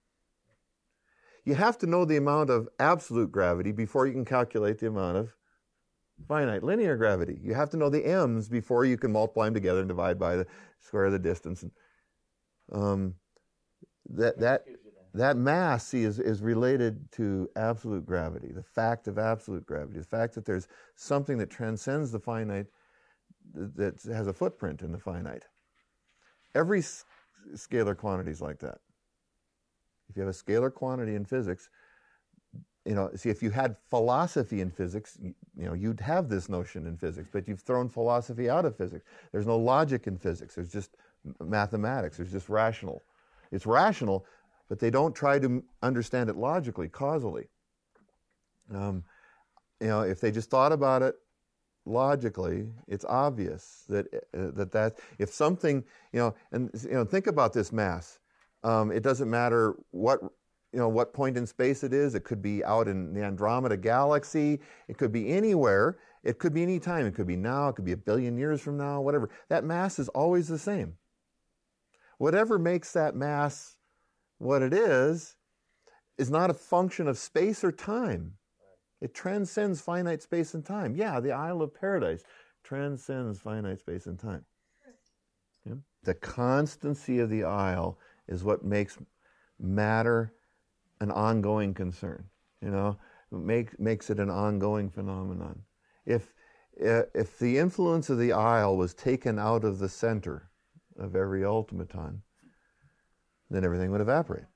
You have to know the amount of absolute gravity before you can calculate the amount of finite linear gravity. You have to know the m's before you can multiply them together and divide by the square of the distance. Um, that that that mass, see, is, is related to absolute gravity, the fact of absolute gravity, the fact that there's something that transcends the finite that has a footprint in the finite. Every scalar quantity is like that. If you have a scalar quantity in physics, you know, see, if you had philosophy in physics, you, you know, you'd have this notion in physics, but you've thrown philosophy out of physics. There's no logic in physics. There's just mathematics. There's just rational. It's rational, but they don't try to understand it logically, causally. Um, you know, if they just thought about it logically, it's obvious that uh, that that if something, you know, and you know, think about this mass. Um, it doesn't matter what you know what point in space it is. It could be out in the Andromeda galaxy. It could be anywhere. It could be any time. It could be now. It could be a billion years from now, whatever. That mass is always the same. Whatever makes that mass what it is, is not a function of space or time. It transcends finite space and time. Yeah, the Isle of Paradise transcends finite space and time. Yeah? The constancy of the Isle is what makes matter an ongoing concern. You know, make, makes it an ongoing phenomenon. If if the influence of the Isle was taken out of the center of every ultimaton, then everything would evaporate.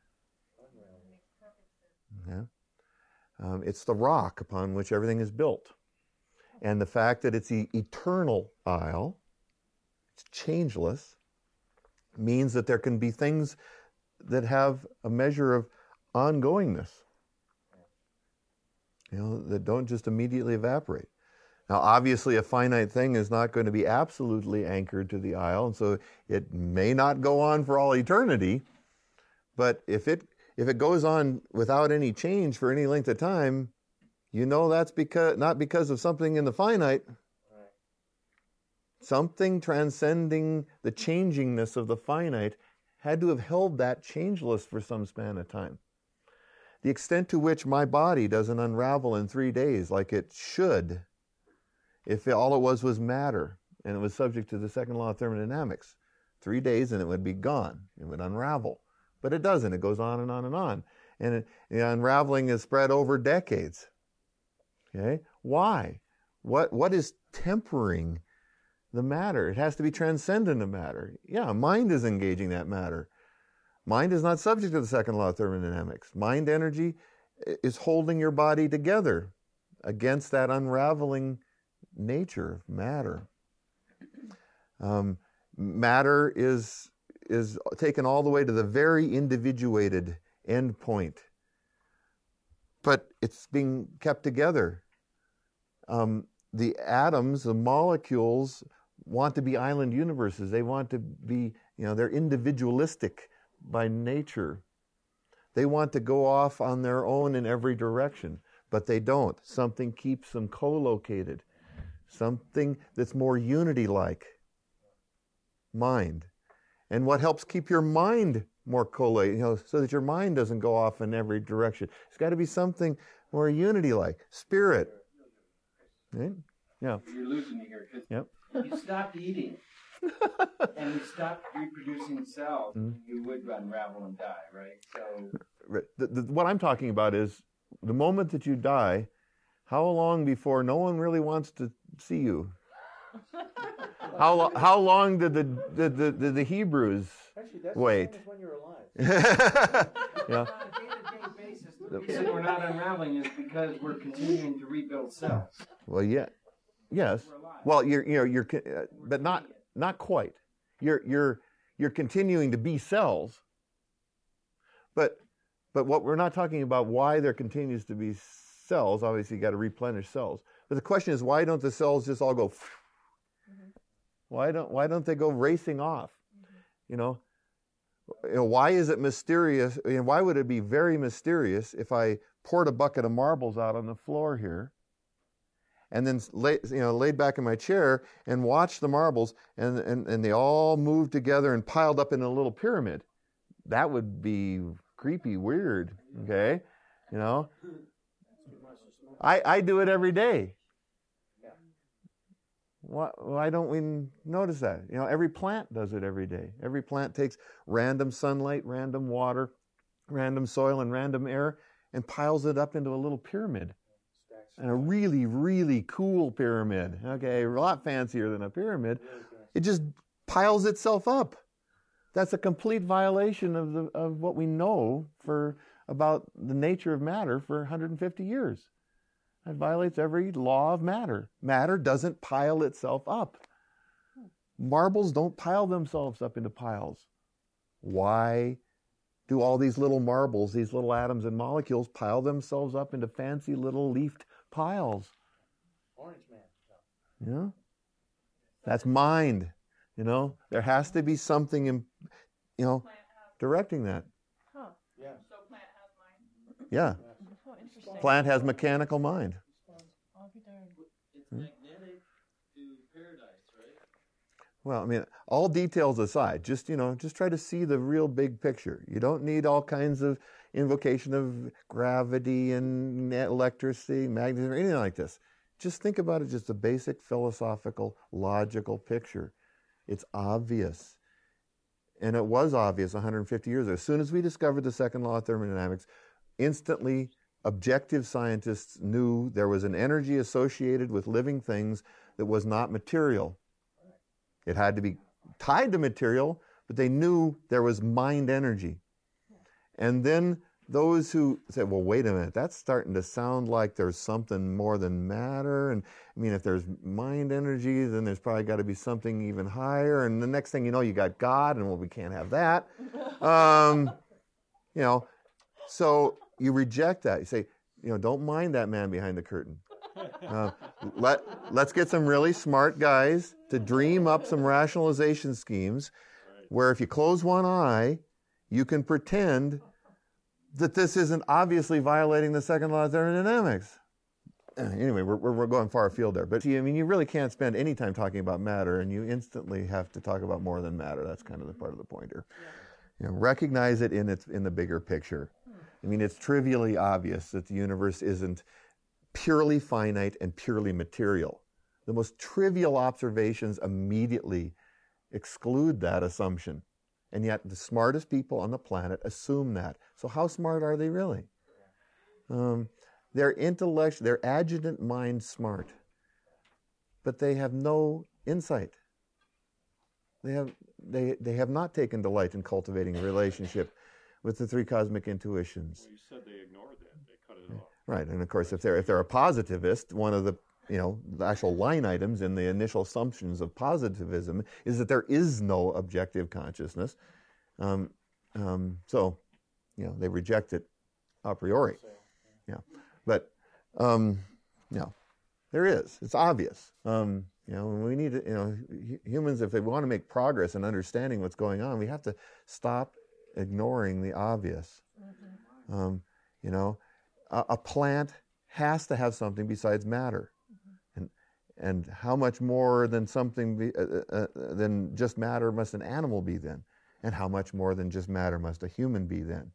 Yeah. Um, it's the rock upon which everything is built. And the fact that it's the eternal Isle, it's changeless, means that there can be things that have a measure of ongoingness, you know, that don't just immediately evaporate. Now, obviously, a finite thing is not going to be absolutely anchored to the Isle, and so it may not go on for all eternity, but if it if it goes on without any change for any length of time, you know that's because not because of something in the finite, something transcending the changingness of the finite had to have held that changeless for some span of time. The extent to which my body doesn't unravel in three days like it should, if all it was was matter, and it was subject to the second law of thermodynamics, three days and it would be gone. It would unravel. But it doesn't. It goes on and on and on. And it, the unraveling is spread over decades. Okay? Why? What What is tempering the matter? It has to be transcendent of matter. Yeah, mind is engaging that matter. Mind is not subject to the second law of thermodynamics. Mind energy is holding your body together against that unraveling nature of matter. Um, matter is is taken all the way to the very individuated end point, but it's being kept together. Um, the atoms, the molecules, want to be island universes. They want to be, you know, they're individualistic by nature. They want to go off on their own in every direction, but they don't. Something keeps them co-located. Something that's more unity-like. Mind. And what helps keep your mind more co-located, you know, so that your mind doesn't go off in every direction. It's got to be something more unity-like. Spirit. Right? Yeah. You're losing me here. 'Cause Yep. you stopped eating and you stopped reproducing cells, Mm-hmm. you would unravel and die, right? So Right. The, the, what I'm talking about is the moment that you die, how long before no one really wants to see you? How, lo- how long did the, did the, did the Hebrews Actually, that's wait? the same as when you're alive. Yeah. on a day-to-day basis, the reason we're not unraveling is because we're continuing to rebuild cells. Well, yeah, yes. We're alive. Well, you're, you know, you're, co- uh, but not, not quite. You're, you're, you're continuing to be cells. But, but what we're not talking about why there continues to be cells. Obviously, you got to replenish cells. But the question is, why don't the cells just all go? Mm-hmm. Why don't, why don't they go racing off? Mm-hmm. You know, you know, why is it mysterious? You know, why would it be very mysterious if I poured a bucket of marbles out on the floor here, and then lay, you know, laid back in my chair and watched the marbles, and, and, and they all moved together and piled up in a little pyramid? That would be creepy, weird. Okay, you know. I, I do it every day. Why, why don't we notice that? You know, every plant does it every day. Every plant takes random sunlight, random water, random soil, and random air and piles it up into a little pyramid. And a really, really cool pyramid. Okay, a lot fancier than a pyramid. It just piles itself up. That's a complete violation of the of what we know for about the nature of matter for one hundred fifty years. That violates every law of matter. Matter doesn't pile itself up. Marbles don't pile themselves up into piles. Why do all these little marbles, these little atoms and molecules, pile themselves up into fancy little leafed piles? Orange man. You know? That's mind. You know? There has to be something, in, you know, directing that. Huh. Yeah. So plant has mind. Yeah. Oh, interesting. Plant has mechanical mind. I'll be darned. It's magnetic. Well, I mean, all details aside, just, you know, just try to see the real big picture. You don't need all kinds of invocation of gravity and electricity, magnetism, or anything like this. Just think about it, just a basic philosophical, logical picture. It's obvious. And it was obvious one hundred fifty years ago. As soon as we discovered the second law of thermodynamics, instantly objective scientists knew there was an energy associated with living things that was not material. It had to be tied to material, but they knew there was mind energy. And then those who said, well, wait a minute, that's starting to sound like there's something more than matter. And I mean, if there's mind energy, then there's probably got to be something even higher. And the next thing you know, you got God, and well, we can't have that. Um, you know, so you reject that. You say, you know, don't mind that man behind the curtain. Uh, let, let's get some really smart guys to dream up some rationalization schemes where if you close one eye, you can pretend that this isn't obviously violating the second law of thermodynamics. Anyway, we're, we're going far afield there. But see, I mean, you really can't spend any time talking about matter, and you instantly have to talk about more than matter. That's kind of the part of the point here. You know, recognize it in its in the bigger picture. I mean, it's trivially obvious that the universe isn't purely finite and purely material. The most trivial observations immediately exclude that assumption. And yet the smartest people on the planet assume that. So how smart are they really? Um, they're intellectual, they're adjutant mind smart, but they have no insight. They have, they, they have not taken delight in cultivating a relationship with the three cosmic intuitions. Well, you said they ignored that. They cut it off. Right, and of course, if they're if they're a positivist, one of the you know the actual line items in the initial assumptions of positivism is that there is no objective consciousness. Um, um, so, you know, they reject it a priori. Yeah, but um, you know, there is. It's obvious. Um, you know, we need to, you know humans, if they want to make progress in understanding what's going on, we have to stop ignoring the obvious. Mm-hmm. Um, you know. A plant has to have something besides matter, mm-hmm. and and how much more than something be, uh, uh, than just matter must an animal be then, and how much more than just matter must a human be then?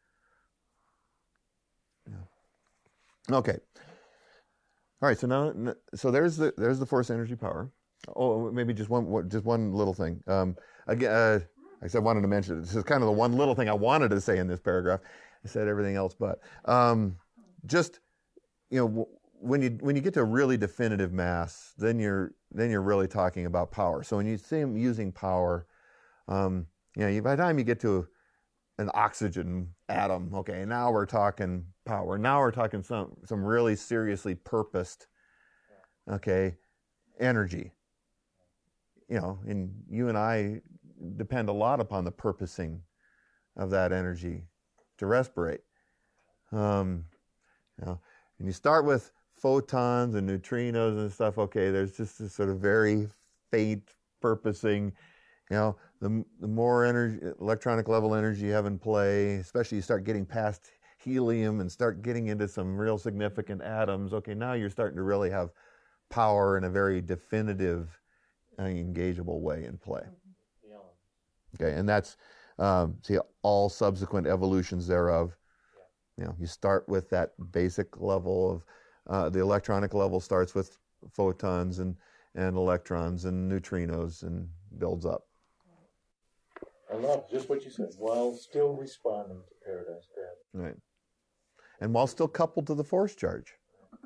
Yeah. Okay. All right. So now, so there's the there's the force energy power. Oh, maybe just one just one little thing. Um, again, uh, I said I wanted to mention this is kind of the one little thing I wanted to say in this paragraph. I said everything else, but. Um, Just, you know, when you when you get to a really definitive mass, then you're then you're really talking about power. So when you say I'm using power, um, you know, by the time you get to an oxygen atom, okay, now we're talking power. Now we're talking some some really seriously purposed, okay, energy. You know, and you and I depend a lot upon the purposing of that energy to respirate. Um, You know, and you start with photons and neutrinos and stuff. Okay, there's just this sort of very faint purposing. You know, the the more energy, electronic level energy you have in play, especially you start getting past helium and start getting into some real significant atoms. Okay, now you're starting to really have power in a very definitive, uh, engageable way in play. Okay, and that's um, see all subsequent evolutions thereof. You know, you start with that basic level of, uh, the electronic level starts with photons and, and electrons and neutrinos and builds up. I love just what you said, while still responding to Paradise Path. Right. And while still coupled to the force charge.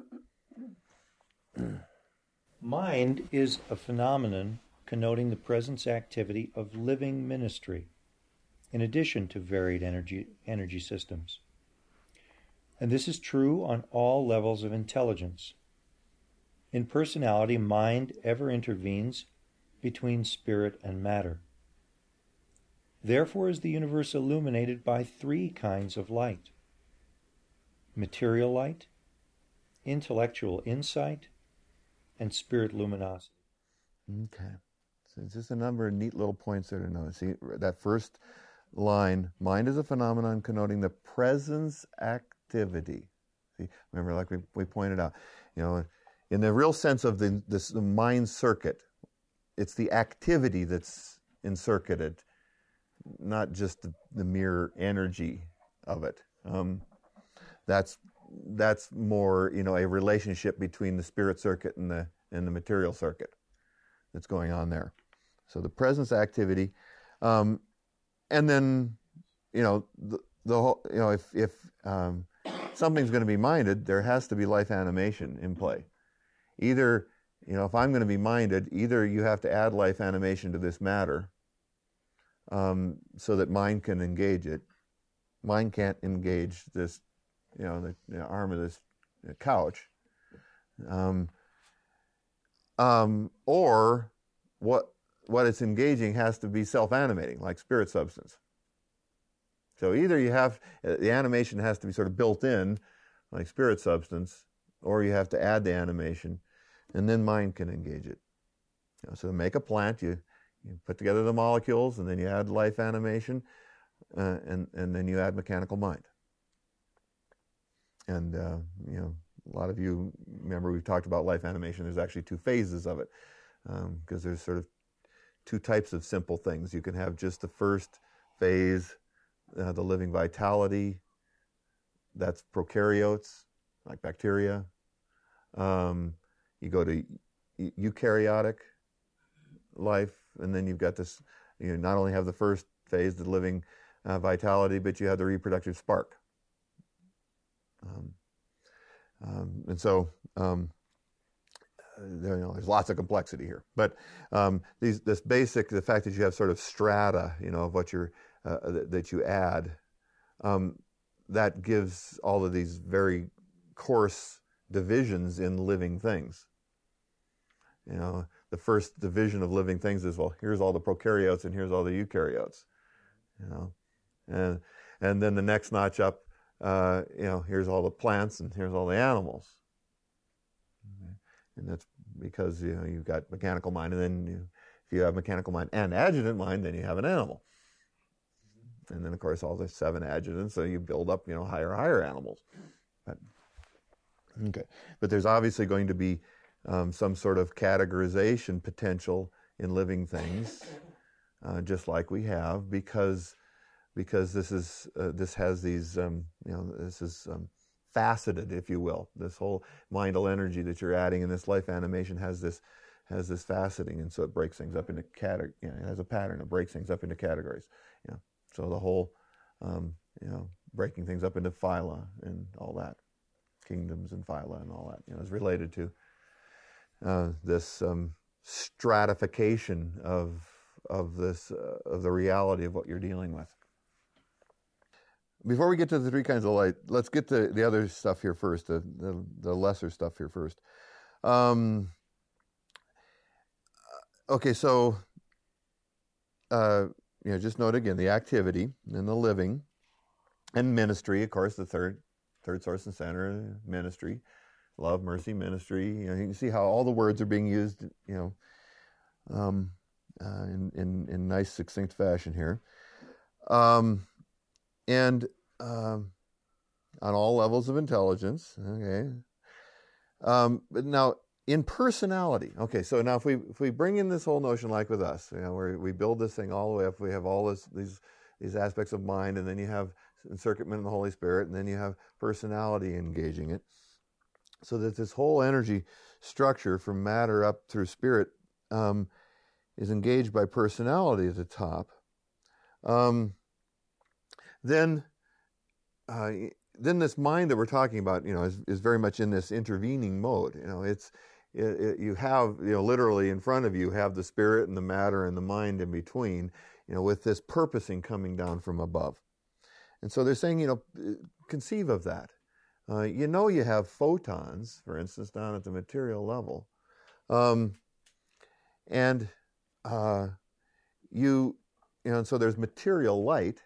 Mind is a phenomenon connoting the presence activity of living ministry, in addition to varied energy energy systems. And this is true on all levels of intelligence. In personality, mind ever intervenes between spirit and matter. Therefore is the universe illuminated by three kinds of light: material light, intellectual insight, and spirit luminosity. Okay. So it's just a number of neat little points there to notice. See, that first line, mind is a phenomenon connoting the presence activity. See, remember, like we, we pointed out, you know, in the real sense of the, this, the mind circuit, it's the activity that's encircuited, not just the, the mere energy of it. Um, that's that's more, you know, a relationship between the spirit circuit and the and the material circuit that's going on there. So the presence activity, um, and then, you know, the, the whole, you know, if if um, something's going to be minded, there has to be life animation in play. Either, you know, if I'm going to be minded, either you have to add life animation to this matter, um, so that mind can engage it. Mind can't engage this, you know, the, the arm of this couch. Um, um, or what what it's engaging has to be self-animating, like spirit substance. So either you have, the animation has to be sort of built in, like spirit substance, or you have to add the animation, and then mind can engage it. You know, so to make a plant, you, you put together the molecules, and then you add life animation, uh, and, and then you add mechanical mind. And, uh, you know, a lot of you remember we've talked about life animation. There's actually two phases of it, because um, there's sort of two types of simple things. You can have just the first phase, uh, the living vitality, that's prokaryotes, like bacteria. Um, you go to eukaryotic life, and then you've got this, you not only have the first phase, the living uh, vitality, but you have the reproductive spark. Um, um, and so um, there, you know, there's lots of complexity here. But um, these, this basic, the fact that you have sort of strata, you know, of what you're, uh, that, that you add, um, that gives all of these very coarse divisions in living things. You know, the first division of living things is, well, here's all the prokaryotes and here's all the eukaryotes. You know, and and then the next notch up, uh, you know, here's all the plants and here's all the animals. Okay. And that's because, you know, you've got mechanical mind, and then you, if you have mechanical mind and adjutant mind, then you have an animal. And then, of course, all the seven adjutants, so you build up, you know, higher, higher animals. But, okay. But there's obviously going to be um, some sort of categorization potential in living things, uh, just like we have, because because this is uh, this has these, um, you know, this is um, faceted, if you will. This whole mindal energy that you're adding in this life animation has this has this faceting, and so it breaks things up into categories. You know, it has a pattern. It breaks things up into categories. You know. So the whole, um, you know, breaking things up into phyla and all that, kingdoms and phyla and all that, you know, is related to uh, this um, stratification of of this uh, of the reality of what you're dealing with. Before we get to the three kinds of light, let's get to the other stuff here first, the the, the lesser stuff here first. Um, okay, so. Uh, You know, just note again the activity and the living, and ministry. Of course, the third, third source and center, ministry, love, mercy, ministry. You know, you can see how all the words are being used. You know, um, uh, in, in in nice, succinct fashion here, um, and um, on all levels of intelligence. Okay, um, but now. In personality, okay, so now if we if we bring in this whole notion like with us, you know, where we build this thing all the way up, we have all this, these these aspects of mind, and then you have encircuitment in the Holy Spirit, and then you have personality engaging it, so that this whole energy structure from matter up through spirit um, is engaged by personality at the top. Um, then, uh, then this mind that we're talking about, you know, is, is very much in this intervening mode. You know, it's It, it, you have, you know, literally in front of you have the spirit and the matter and the mind in between, you know, with this purposing coming down from above. And so they're saying, you know, conceive of that. Uh, you know, you have photons, for instance, down at the material level. Um, and uh, you, you know, and so there's material light.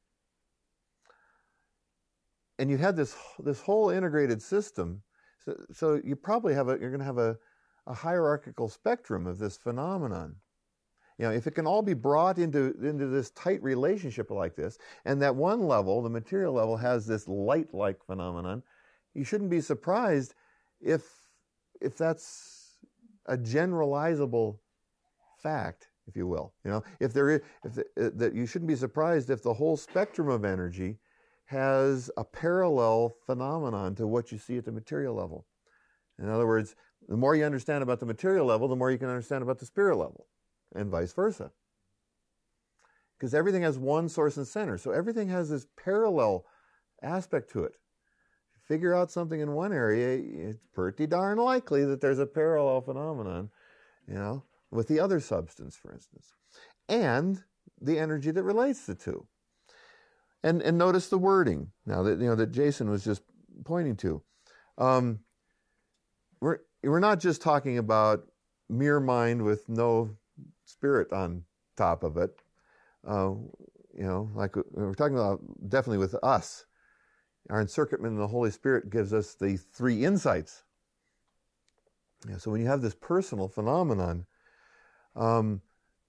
And you had this, this whole integrated system. So, so you probably have a, you're going to have a, a hierarchical spectrum of this phenomenon. You know, if it can all be brought into, into this tight relationship like this, and that one level, the material level, has this light-like phenomenon, you shouldn't be surprised if, if that's a generalizable fact, if you will. You know, if there is, if the, uh, that you shouldn't be surprised if the whole spectrum of energy has a parallel phenomenon to what you see at the material level. In other words, the more you understand about the material level, the more you can understand about the spirit level, and vice versa. Because everything has one source and center, so everything has this parallel aspect to it. Figure out something in one area, it's pretty darn likely that there's a parallel phenomenon, you know, with the other substance, for instance, and the energy that relates the two. And and notice the wording now that you know that Jason was just pointing to. Um, we're we're not just talking about mere mind with no spirit on top of it. Uh, you know, like we're talking about definitely with us. Our encirclement in the Holy Spirit gives us the three insights. Yeah, so when you have this personal phenomenon, um,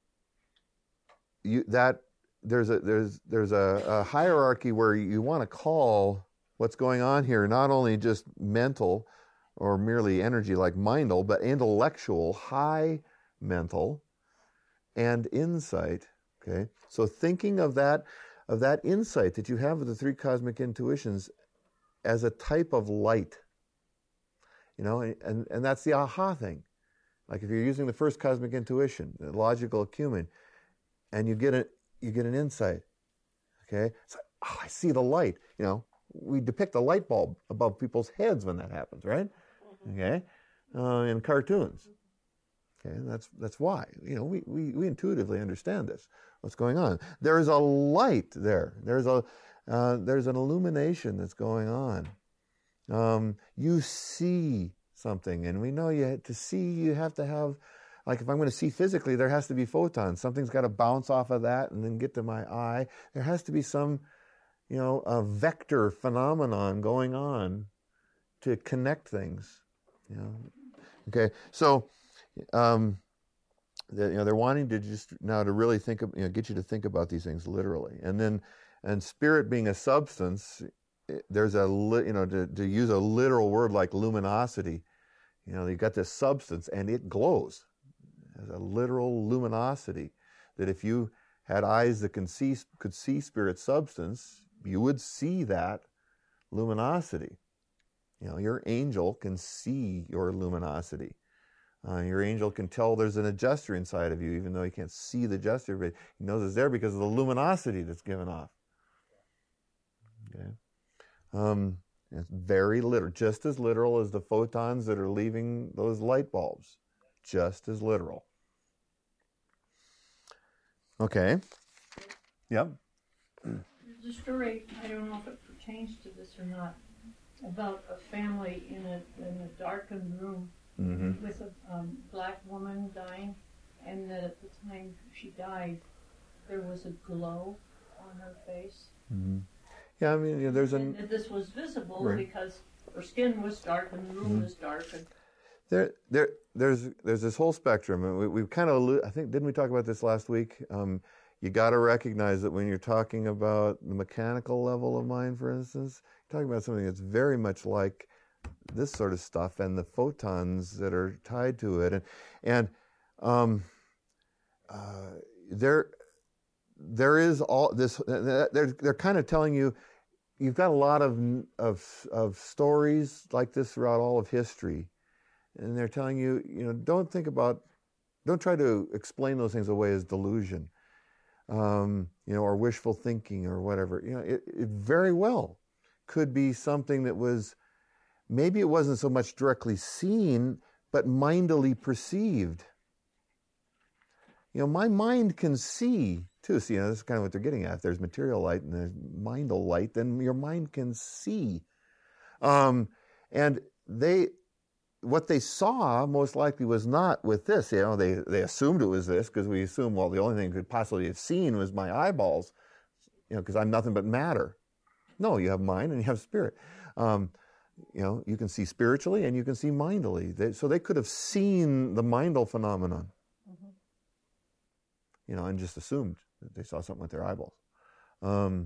you, that there's a there's there's a, a hierarchy where you want to call what's going on here not only just mental or merely energy like mindal, but intellectual, high mental, and insight. Okay, so thinking of that. of that insight that you have with the three cosmic intuitions as a type of light. You know, and, and that's the aha thing. Like if you're using the first cosmic intuition, the logical acumen, and you get a, you get an insight. Okay? It's like, oh, I see the light. You know, we depict a light bulb above people's heads when that happens, right? Okay? Uh, in cartoons. Okay, that's that's why. You know, we, we, we intuitively understand this. What's going on? There is a light there. There's a uh, there's an illumination that's going on. Um, you see something, and we know you to see you have to have, like if I'm going to see physically, there has to be photons. Something's got to bounce off of that and then get to my eye. There has to be some, you know, a vector phenomenon going on to connect things. You know, okay, so. Um, That, you know, they're wanting to just now to really think of, you know, get you to think about these things literally. And then, and spirit being a substance, there's a, li, you know, to, to use a literal word like luminosity, you know, you got this substance and it glows. There's a literal luminosity that if you had eyes that can see, could see spirit substance, you would see that luminosity. You know, your angel can see your luminosity. Uh, your angel can tell there's an adjuster inside of you, even though he can't see the adjuster, but he knows it's there because of the luminosity that's given off. Okay, um, it's very literal, just as literal as the photons that are leaving those light bulbs, just as literal. Okay. Yep. There's a story, I don't know if it pertains to this or not, about a family in a in a darkened room. Mm-hmm. With a um, black woman dying, and that at the time she died, there was a glow on her face. Mm-hmm. Yeah, I mean, you know, there's and an... this was visible right. because her skin was dark and the room mm-hmm. was dark. And there, there, there's there's this whole spectrum, and we, we've kind of, I think, didn't we talk about this last week? Um, you got to recognize that when you're talking about the mechanical level of mind, for instance, you're talking about something that's very much like this sort of stuff and the photons that are tied to it, and and um, uh, there there is all this. They're they're kind of telling you you've got a lot of of of stories like this throughout all of history, and they're telling you you know don't think about don't try to explain those things away as delusion, um, you know, or wishful thinking or whatever. You know, it, it very well could be something that was. Maybe it wasn't so much directly seen, but mindily perceived. You know, my mind can see, too. See, you know, this is kind of what they're getting at. If there's material light and there's mindal light, then your mind can see. Um, and they, what they saw most likely was not with this. You know, they, they assumed it was this because we assume, well, the only thing they could possibly have seen was my eyeballs, you know, because I'm nothing but matter. No, you have mind and you have spirit. Um, You know, you can see spiritually and you can see mindily. They, so they could have seen the mindal phenomenon, mm-hmm. you know, and just assumed that they saw something with their eyeballs. Um,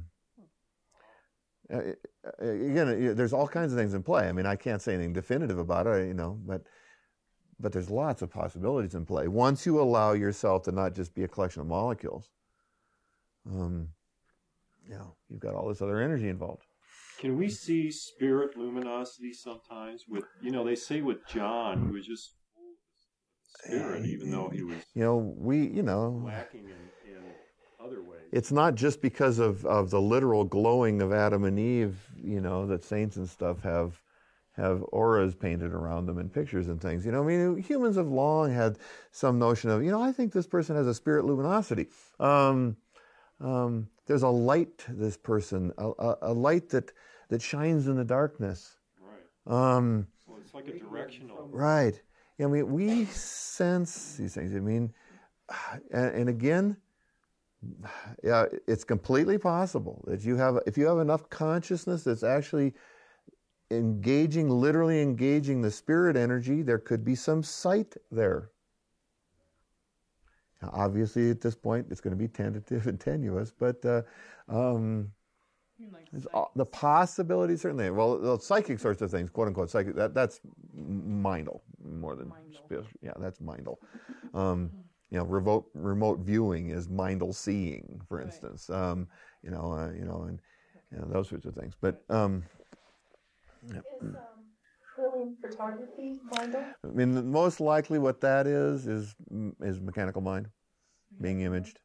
again, there's all kinds of things in play. I mean, I can't say anything definitive about it, you know, but but there's lots of possibilities in play. Once you allow yourself to not just be a collection of molecules, um, you know, you've got all this other energy involved. Can we see spirit luminosity sometimes? With you know, they say with John, he was just full of spirit, even though he was you know we you know lacking in, in other ways. It's not just because of, of the literal glowing of Adam and Eve, you know, that saints and stuff have have auras painted around them in pictures and things. You know, I mean, humans have long had some notion of, you know, I think this person has a spirit luminosity. Um, um, there's a light to this person, a, a, a light that, that shines in the darkness. Right. Um, well, it's like a directional. Right. I mean, we sense these things. I mean, and, and again, yeah, it's completely possible that you have, if you have enough consciousness that's actually engaging, literally engaging the spirit energy, there could be some sight there. Now, obviously, at this point, it's going to be tentative and tenuous, but uh, um, all, the possibility certainly. Well, the psychic sorts of things, quote unquote psychic, that that's mindal more than spiritual. Yeah, that's mindal. Um, you know, remote remote viewing is mindal seeing, for instance. Right. Um, you know, uh, you know, and you know, those sorts of things. But um, yeah. Is um, Kirlian photography mindal? I mean, most likely what that is is is mechanical mind being imaged.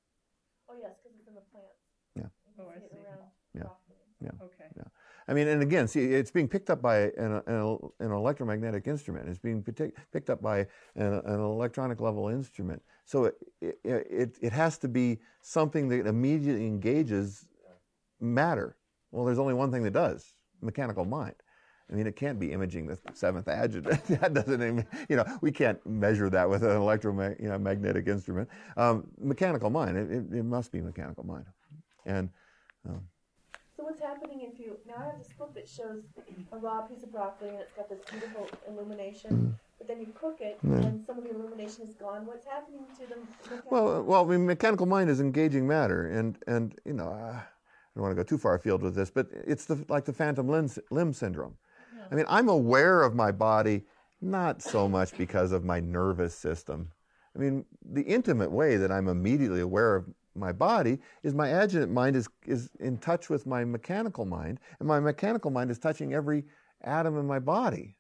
Oh yes, because it's in the plant. Yeah. Oh, I see. Yeah. Yeah. Okay. Yeah. I mean, and again, see, it's being picked up by an, an, an electromagnetic instrument. It's being picked up by an, an electronic level instrument. So it, it it it has to be something that immediately engages matter. Well, there's only one thing that does: mechanical mind. I mean, it can't be imaging the seventh adjutant. That doesn't even, you know, we can't measure that with an electromagnetic you know, magnetic instrument. Um, mechanical mind, it, it, it must be mechanical mind. And um, so what's happening if you, now I have this book that shows a raw piece of broccoli and it's got this beautiful illumination, but then you cook it yeah. and some of the illumination is gone. What's happening to them? Well, well, I mean, mechanical mind is engaging matter, and, and you know, uh, I don't want to go too far afield with this, but it's the, like the phantom limb, limb syndrome. I mean, I'm aware of my body, not so much because of my nervous system. I mean, the intimate way that I'm immediately aware of my body is my adjutant mind is, is in touch with my mechanical mind, and my mechanical mind is touching every atom in my body.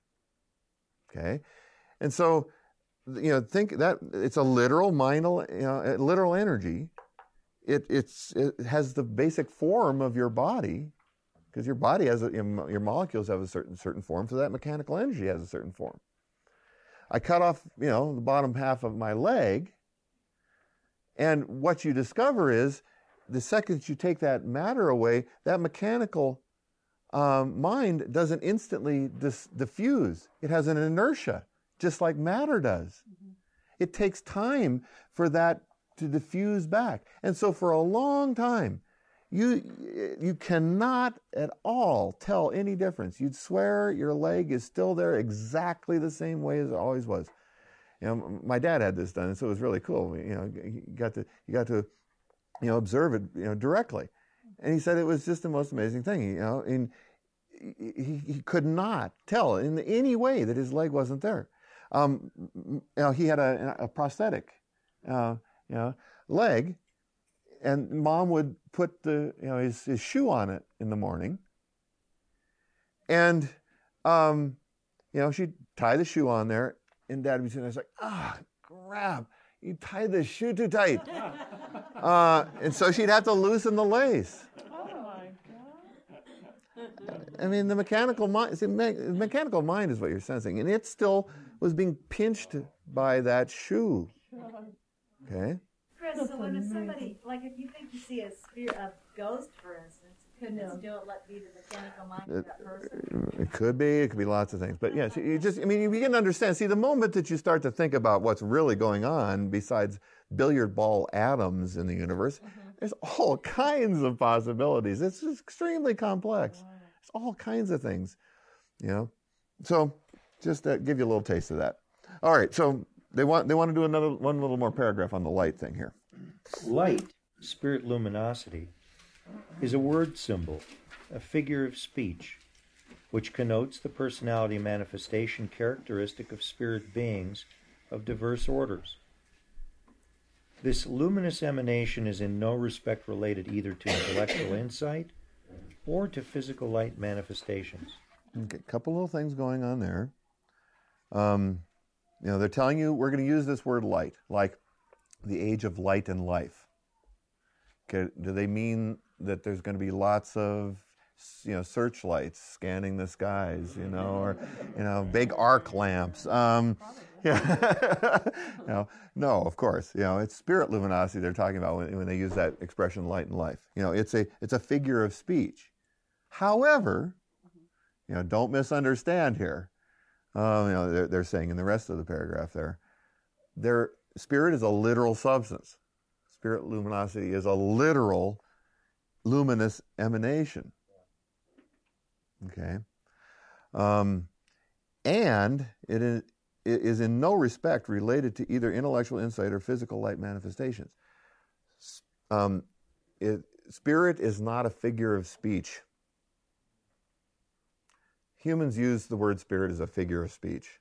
Okay? And so, you know, think that it's a literal mindal, you know, literal energy. It, it's, it has the basic form of your body, because your body has, a, your molecules have a certain certain form, so that mechanical energy has a certain form. I cut off, you know, the bottom half of my leg, and what you discover is, the second you take that matter away, that mechanical um, mind doesn't instantly dis- diffuse. It has an inertia, just like matter does. Mm-hmm. It takes time for that to diffuse back. And so for a long time, You you cannot at all tell any difference. You'd swear your leg is still there exactly the same way as it always was. You know, my dad had this done, and so it was really cool. You know, you got to you got to you know observe it you know directly, and he said it was just the most amazing thing. You know, and he he could not tell in any way that his leg wasn't there. Um, you know, he had a, a prosthetic, uh, you know, leg. And Mom would put the you know his, his shoe on it in the morning, and um, you know she'd tie the shoe on there, and Dad would be sitting there, like, ah, crap, you tied the shoe too tight, uh, and so she'd have to loosen the lace. Oh my God! I mean, the mechanical mind, see, me- mechanical mind is what you're sensing, and it still was being pinched by that shoe. Okay. Chris, so when somebody, like if you think you see a spirit, a ghost, for instance, couldn't it still let be the mechanical mind of that person? It could be. It could be lots of things. But yes, you just, I mean, you begin to understand. See, the moment that you start to think about what's really going on besides billiard ball atoms in the universe, mm-hmm. there's all kinds of possibilities. It's extremely complex. Wow. It's all kinds of things, you know. So just to give you a little taste of that. All right, so they want they want to do another one little more paragraph on the light thing here. Light, spirit luminosity, is a word symbol, a figure of speech, which connotes the personality manifestation characteristic of spirit beings of diverse orders. This luminous emanation is in no respect related either to intellectual insight or to physical light manifestations. Okay, a couple little things going on there. Um, you know, they're telling you we're going to use this word light, like the age of light and life. Okay, do they mean that there's going to be lots of, you know, searchlights scanning the skies, you know, or, you know, big arc lamps? Um, yeah. you know, no, of course. You know, it's spirit luminosity they're talking about when, when they use that expression, light and life. You know, it's a it's a figure of speech. However, you know, don't misunderstand here. Uh, you know, they're, they're saying in the rest of the paragraph there, their spirit is a literal substance. Spirit luminosity is a literal luminous emanation. Okay? Um, and it is, it is in no respect related to either intellectual insight or physical light manifestations. Um, it, spirit is not a figure of speech. Humans use the word spirit as a figure of speech.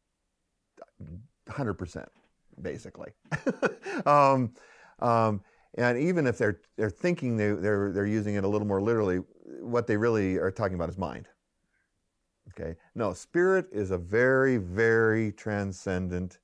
one hundred percent, basically. um, um, and even if they're they're thinking they, they're they're using it a little more literally, what they really are talking about is mind. Okay? No, spirit is a very, very transcendent,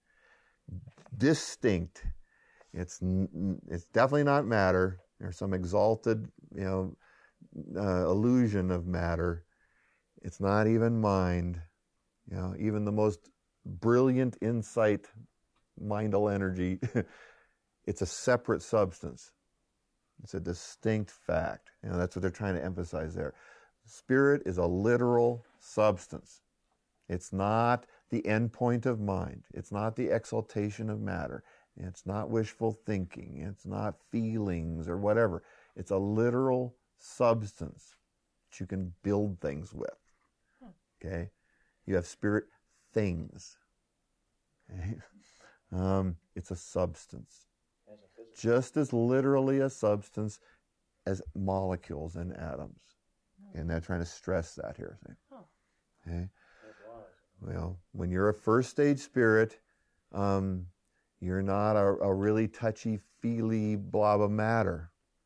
distinct. It's it's definitely not matter. There's some exalted, you know, uh, illusion of matter. It's not even mind. You know, even the most brilliant insight, mindal energy, it's a separate substance. It's a distinct fact. You know, that's what they're trying to emphasize there. Spirit is a literal substance. It's not the end point of mind. It's not the exaltation of matter. It's not wishful thinking. It's not feelings or whatever. It's a literal substance that you can build things with. Okay? You have spirit things. Okay? Um, it's a substance. Just as literally a substance as molecules and atoms. And they're trying to stress that here. Okay? Well, when you're a first stage spirit, um, you're not a, a really touchy-feely blob of matter.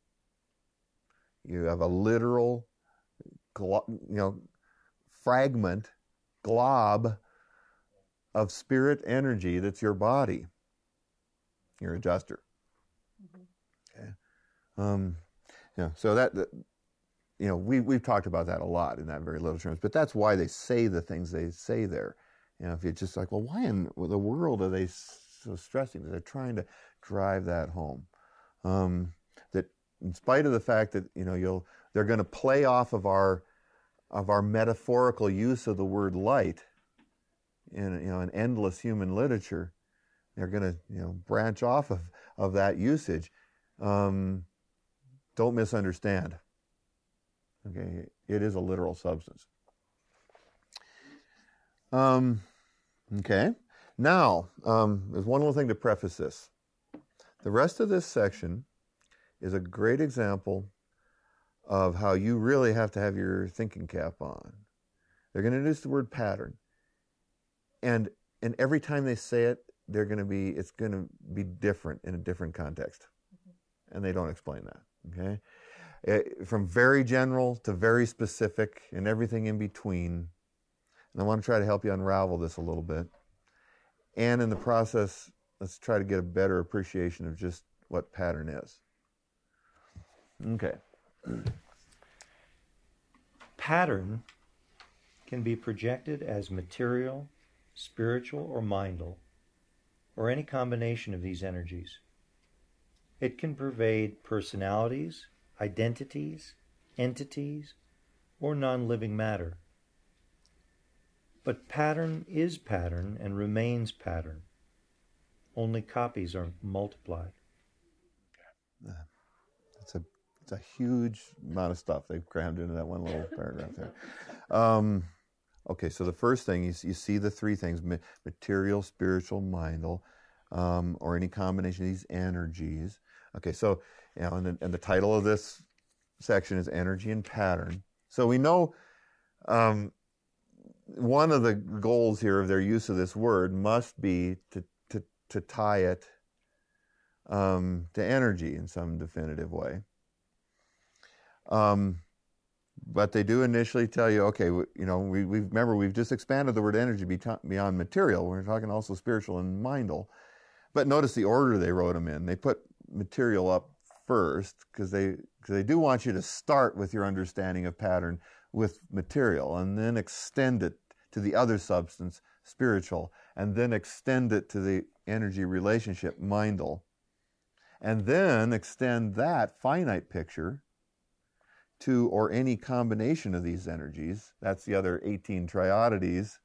You have a literal, glo- you know, fragment, glob of spirit energy that's your body. Your adjuster. Mm-hmm. Okay. Um, yeah. So that, that you know, we we've talked about that a lot in that very little terms. But that's why they say the things they say there. You know, if you're just like, well, why in the world are they so stressing? They're trying to drive that home. Um, that in spite of the fact that you know you'll they're going to play off of our of our metaphorical use of the word light in you know an endless human literature, they're going to you know branch off of, of that usage. Um, don't misunderstand. Okay, it is a literal substance. Um, okay, now um, there's one little thing to preface this. The rest of this section is a great example of how you really have to have your thinking cap on. They're going to introduce the word pattern. And and every time they say it, they're going to be it's going to be different in a different context. And they don't explain that, okay? It, from very general to very specific and everything in between. And I want to try to help you unravel this a little bit. And in the process, let's try to get a better appreciation of just what pattern is. Okay. Pattern can be projected as material, spiritual, or mindal, or any combination of these energies. It can pervade personalities, identities, entities, or non-living matter. But pattern is pattern and remains pattern. Only copies are multiplied. It's a it's a huge amount of stuff they've crammed into that one little paragraph there. Um, okay, so the first thing, you see, you see the three things, material, spiritual, mindal, um, or any combination of these energies. Okay, so, you know, and the, and the title of this section is Energy and Pattern. So we know um, one of the goals here of their use of this word must be to to, to tie it um, to energy in some definitive way. Um, but they do initially tell you, okay, you know, we we remember we've just expanded the word energy beyond material. We're talking also spiritual and mindal. But notice the order they wrote them in. They put material up first because they cause they do want you to start with your understanding of pattern with material, and then extend it to the other substance, spiritual, and then extend it to the energy relationship, mindal, and then extend that finite picture to, or any combination of these energies. That's the other eighteen triodities.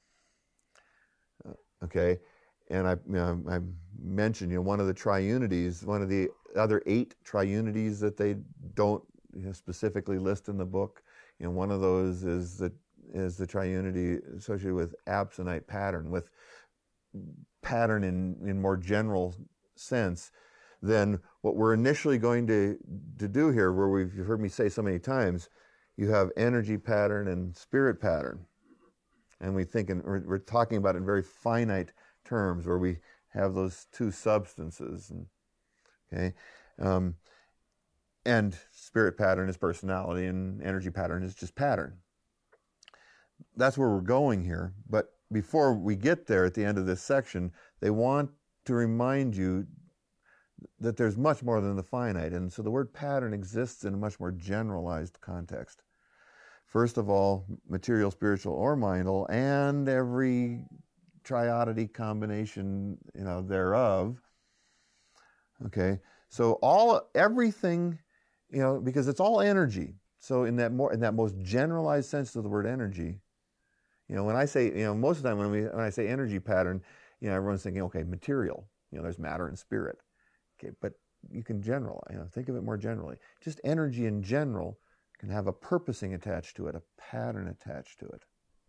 Okay, and I, you know, I mentioned, you know, one of the triunities, one of the other eight triunities that they don't, you know, specifically list in the book. You know, one of those is the is the triunity associated with absonite pattern, with pattern in in more general sense than what we're initially going to to do here, where we've you've heard me say so many times. You have energy pattern and spirit pattern, and we think in, we're, we're talking about it in very finite terms, where we have those two substances. And, okay. Um, And spirit pattern is personality, and energy pattern is just pattern. That's where we're going here. But before we get there, at the end of this section, they want to remind you that there's much more than the finite. And so the word pattern exists in a much more generalized context. First of all, material, spiritual, or mindal, and every triodity combination, you know, thereof. Okay, so all everything. You know, because it's all energy. So in that more in that most generalized sense of the word energy, you know, when I say, you know, most of the time when we when I say energy pattern, you know, everyone's thinking, okay, material. You know, there's matter and spirit. Okay, but you can generalize. You know, think of it more generally. Just energy in general can have a purposing attached to it, a pattern attached to it.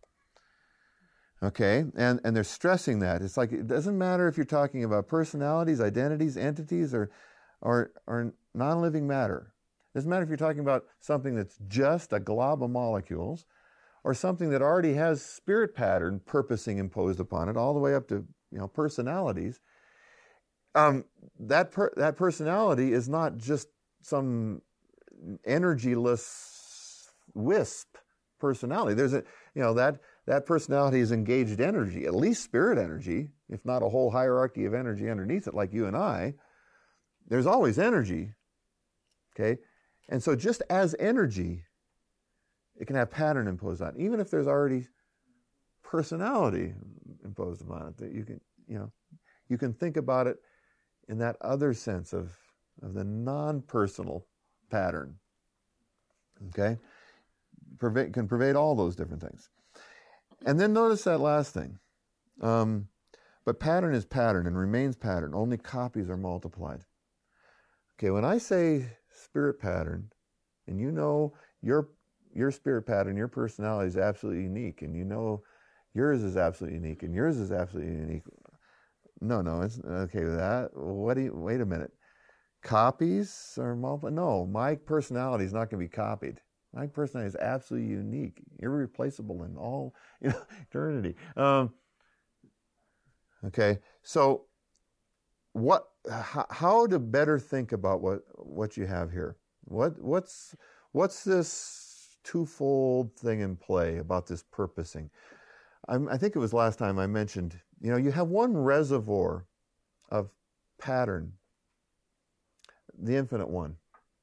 Okay, and and they're stressing that. It's like it doesn't matter if you're talking about personalities, identities, entities, or or or non-living matter. Doesn't matter if you're talking about something that's just a glob of molecules, or something that already has spirit pattern purposing imposed upon it, all the way up to, you know, personalities. Um, that per, that personality is not just some energyless wisp personality. There's a, you know, that that personality is engaged energy, at least spirit energy, if not a whole hierarchy of energy underneath it, like you and I. There's always energy. Okay. And so just as energy, it can have pattern imposed on it, even if there's already personality imposed upon it. That you can, you know, you can think about it in that other sense of, of the non-personal pattern. Okay? Pervade, can pervade all those different things. And then notice that last thing. Um, but pattern is pattern and remains pattern. Only copies are multiplied. Okay, when I say spirit pattern, and you know your your spirit pattern, your personality is absolutely unique, and you know yours is absolutely unique, and yours is absolutely unique. No, no, it's okay with that. What do you? Wait a minute. Copies are multiple? No, my personality is not going to be copied. My personality is absolutely unique, irreplaceable in all, you know, eternity. Um, okay, so what? How, how to better think about what what you have here? What what's what's this twofold thing in play about this purposing? I'm, I think it was last time I mentioned. You know, you have one reservoir of pattern, the infinite one,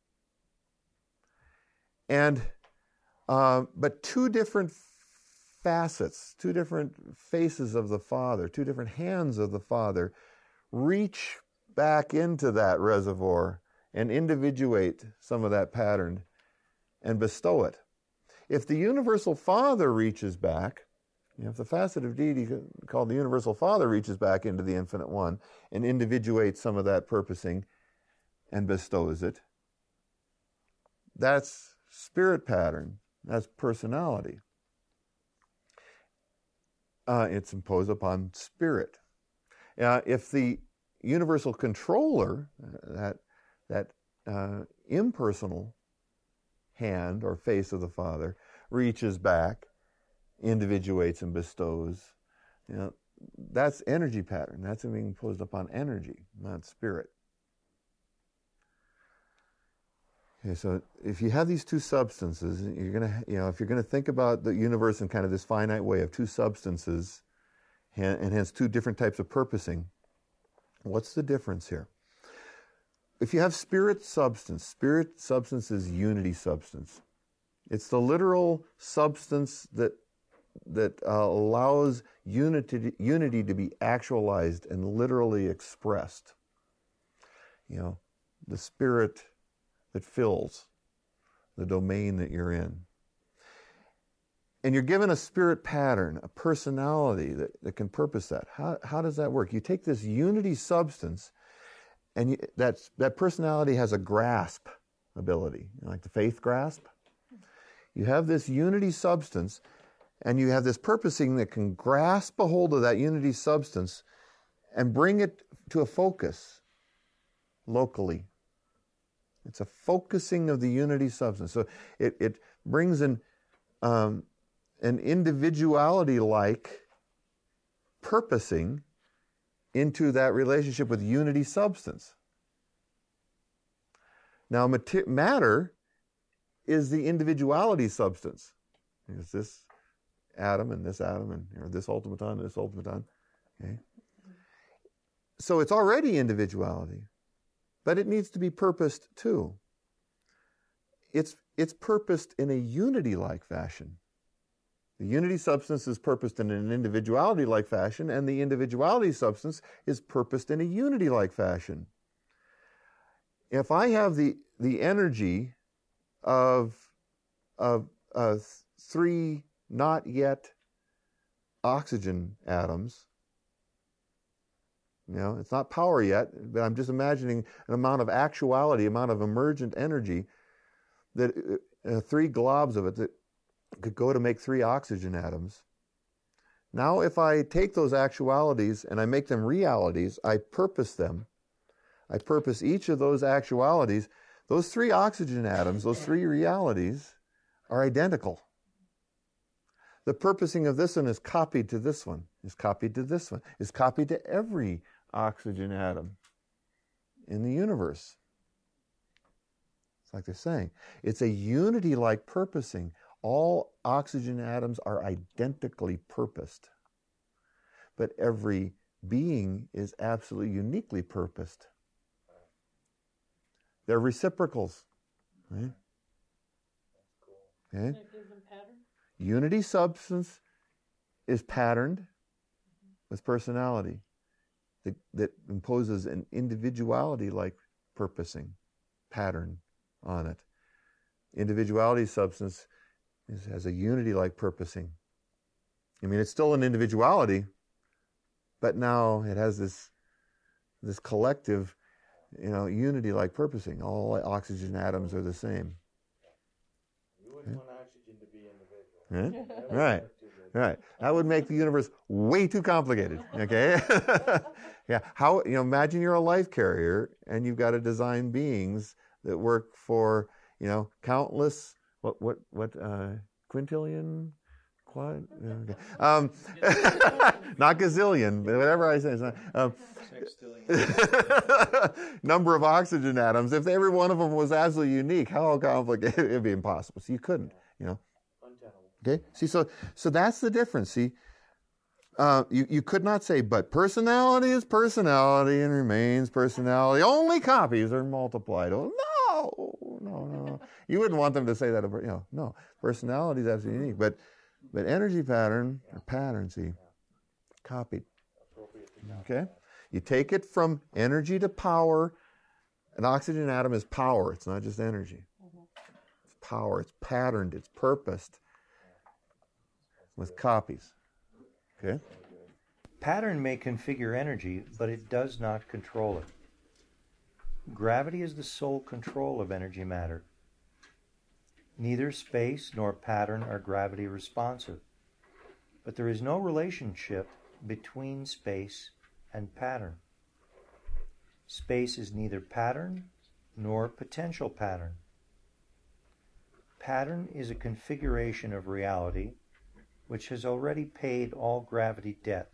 and uh, but two different facets, two different faces of the Father, two different hands of the Father, reach back into that reservoir and individuate some of that pattern and bestow it. If the universal Father reaches back, you know, if the facet of deity called the universal Father reaches back into the infinite one and individuates some of that purposing and bestows it, that's spirit pattern, that's personality. Uh, it's imposed upon spirit. Uh, if the universal controller, that that uh, impersonal hand or face of the Father, reaches back individuates and bestows. You know, that's energy pattern. That's being imposed upon energy, not spirit. Okay, so if you have these two substances, you're gonna, you know, if you're gonna think about the universe in kind of this finite way of two substances, and hence two different types of purposing, what's the difference here? If you have spirit substance, spirit substance is unity substance. It's the literal substance that that uh, allows unity unity to be actualized and literally expressed. You know, the spirit that fills the domain that you're in. And you're given a spirit pattern, a personality that, that can purpose that. How, how does that work? You take this unity substance, and you, that's, that personality has a grasp ability, you know, like the faith grasp. You have this unity substance, and you have this purposing that can grasp a hold of that unity substance and bring it to a focus locally. It's a focusing of the unity substance. So it, it brings in um, an individuality-like purposing into that relationship with unity substance. Now, mater- matter is the individuality substance. It's this atom and this atom and you know, this ultimaton and this ultimaton. Okay? So it's already individuality. But it needs to be purposed too. It's, it's purposed in a unity-like fashion. The unity substance is purposed in an individuality-like fashion, and the individuality substance is purposed in a unity-like fashion. If I have the, the energy of, of uh, three not yet oxygen atoms, you know, it's not power yet, but I'm just imagining an amount of actuality, amount of emergent energy, that uh, three globs of it that could go to make three oxygen atoms. Now, if I take those actualities and I make them realities, I purpose them. I purpose each of those actualities. Those three oxygen atoms, those three realities, are identical. The purposing of this one is copied to this one, is copied to this one, is copied to every oxygen atom in the universe. It's like they're saying. It's a unity-like purposing. All oxygen atoms are identically purposed. But every being is absolutely uniquely purposed. They're reciprocals. Right? Okay? Unity substance is patterned with personality that, that imposes an individuality-like purposing pattern on it. Individuality substance is, has a unity-like purposing. I mean, it's still an individuality, but now it has this this collective, you know, unity-like purposing. All oxygen atoms are the same. You wouldn't want oxygen to be individual. Right? Right. Right. That would make the universe way too complicated. Okay? Yeah. How, you know, imagine you're a life carrier and you've got to design beings that work for, you know, countless, what, what, what, uh, quintillion? Quad? Okay. Um, not gazillion, but whatever I say. It's not, um, number of oxygen atoms. If every one of them was absolutely unique, how complicated? It'd be impossible. So you couldn't, you know. Okay. See, so so that's the difference. See, uh, you you could not say, but personality is personality and remains personality. Only copies are multiplied. Oh, no, no, no. You wouldn't want them to say that. You know, no. Personality is absolutely unique, but but energy pattern or pattern, see, copied. Okay. You take it from energy to power. An oxygen atom is power. It's not just energy. It's power. It's patterned. It's purposed. With copies. Okay? Pattern may configure energy, but it does not control it. Gravity is the sole control of energy matter. Neither space nor pattern are gravity responsive, but there is no relationship between space and pattern. Space is neither pattern nor potential pattern. Pattern is a configuration of reality, which has already paid all gravity debt.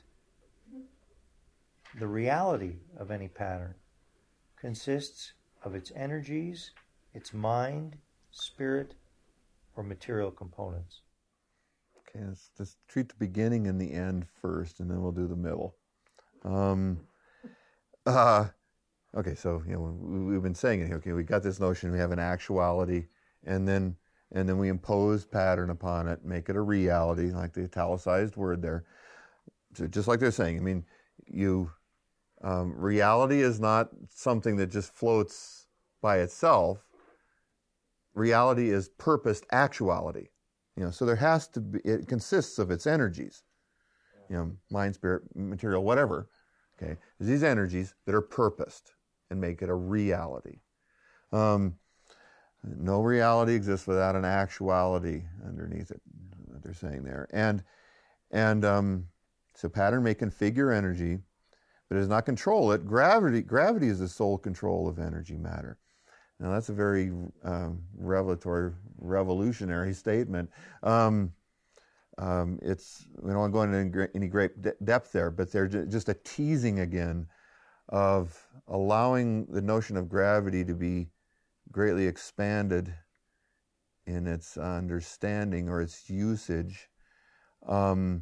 The reality of any pattern consists of its energies, its mind, spirit, or material components. Okay, let's just treat the beginning and the end first, and then we'll do the middle. Um, uh, okay, so you know we, we've been saying it here. Okay, we got this notion. We have an actuality, and then and then we impose pattern upon it, make it a reality, like the italicized word there. So just like they're saying. I mean, you um, reality is not something that just floats by itself. Reality is purposed actuality. You know, so there has to be. It consists of its energies. You know, mind, spirit, material, whatever. Okay, there's these energies that are purposed and make it a reality. Um, no reality exists without an actuality underneath it. What they're saying there, and and um, so pattern may configure energy, but it does not control it. Gravity, gravity is the sole control of energy matter. Now that's a very um, revelatory, revolutionary statement. Um, um, it's we don't want to go into any great de- depth there, but they're j- just a teasing again of allowing the notion of gravity to be greatly expanded in its understanding or its usage, um,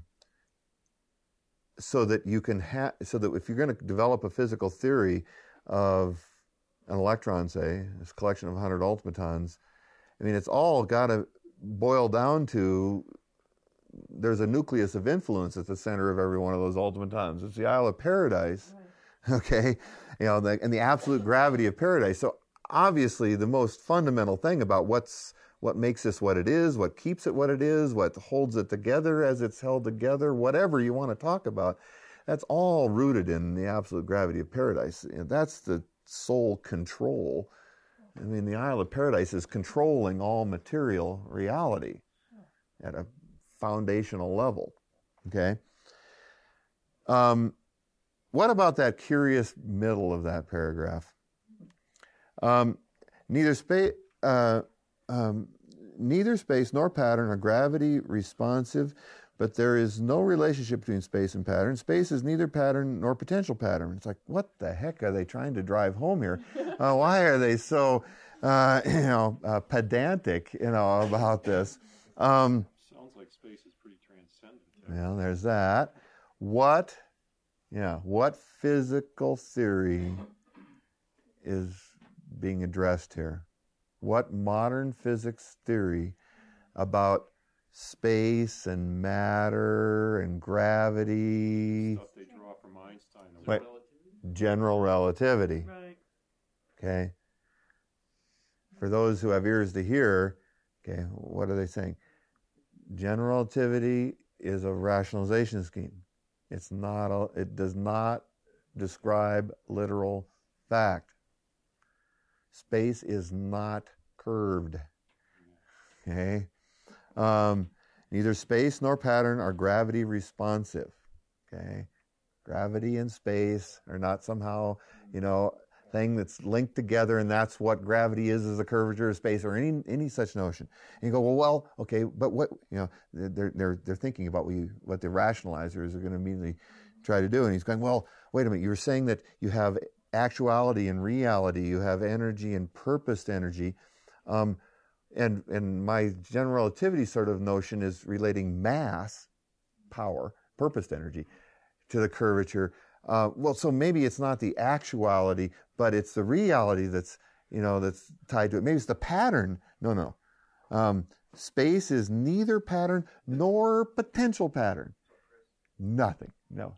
so that you can have, so that if you're going to develop a physical theory of an electron, say, this collection of one hundred ultimatons, I mean, it's all got to boil down to there's a nucleus of influence at the center of every one of those ultimatons. It's the Isle of Paradise, right. Okay? You know, the, and the absolute gravity of paradise. So obviously the most fundamental thing about what's what makes this what it is, what keeps it what it is, what holds it together as it's held together, whatever you want to talk about, that's all rooted in the absolute gravity of paradise. You know, that's the sole control. I mean, the Isle of Paradise is controlling all material reality at a foundational level. Okay? Um, what about that curious middle of that paragraph? Um, neither space, uh, um, neither space nor pattern are gravity responsive, but there is no relationship between space and pattern. Space is neither pattern nor potential pattern. It's like, what the heck are they trying to drive home here? Uh, why are they so, uh, you know, uh, pedantic, you know, about this? Um, Sounds like space is pretty transcendent. Well, there's that. What, yeah, what physical theory is being addressed here? What modern physics theory about space and matter and gravity? Stuff they draw from Einstein. Wait, general relativity. Right. Okay. For those who have ears to hear, okay, what are they saying? General relativity is a rationalization scheme. It's not a, it does not describe literal fact. Space is not curved. Okay? Um, neither space nor pattern are gravity responsive. Okay? Gravity and space are not somehow, you know, thing that's linked together, and that's what gravity is, is a curvature of space, or any any such notion. And you go, well, well, okay, but what, you know, they're they're they're thinking about what, you, what the rationalizers are going to immediately try to do. And he's going, well, wait a minute, you were saying that you have actuality and reality, you have energy and purposed energy, um, and and my general relativity sort of notion is relating mass, power, purposed energy, to the curvature. Uh, well, so maybe it's not the actuality, but it's the reality that's, you know, that's tied to it. Maybe it's the pattern. No, no. Um, space is neither pattern nor potential pattern. Nothing. No.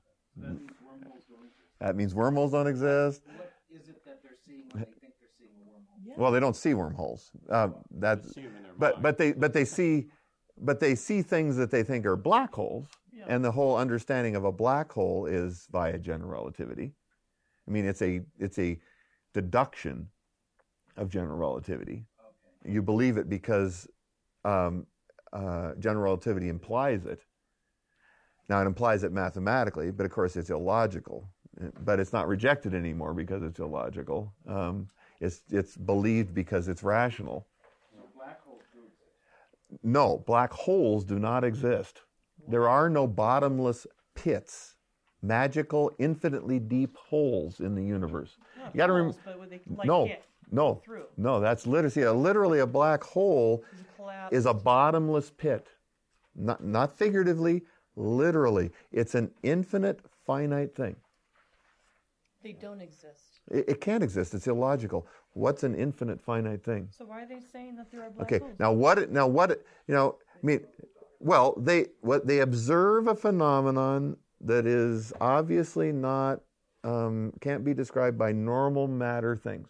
That means wormholes don't exist. What is it that they're seeing when they think they're seeing a wormhole? Yeah. Well, they don't see wormholes. Uh, that, but but they but they see, but they see things that they think are black holes. Yeah. And the whole understanding of a black hole is via general relativity. I mean, it's a it's a deduction of general relativity. Okay. You believe it because um, uh, general relativity implies it. Now, it implies it mathematically, but of course it's illogical. But it's not rejected anymore because it's illogical. Um, it's it's believed because it's rational. So black holes do exist. No, black holes do not exist. There are no bottomless pits, magical, infinitely deep holes in the universe. Not You got to holes, remember. but would they, like, No, get no, through? no. That's literally see, a, literally a black hole Is it collapsed? is a bottomless pit, not not figuratively, literally. It's an infinite, finite thing. They don't exist. It, it can't exist. It's illogical. What's an infinite, finite thing? So why are they saying that there are black Okay. holes? Now what? Now what? You know, I mean, well, they what they observe a phenomenon that is obviously not um, can't be described by normal matter things.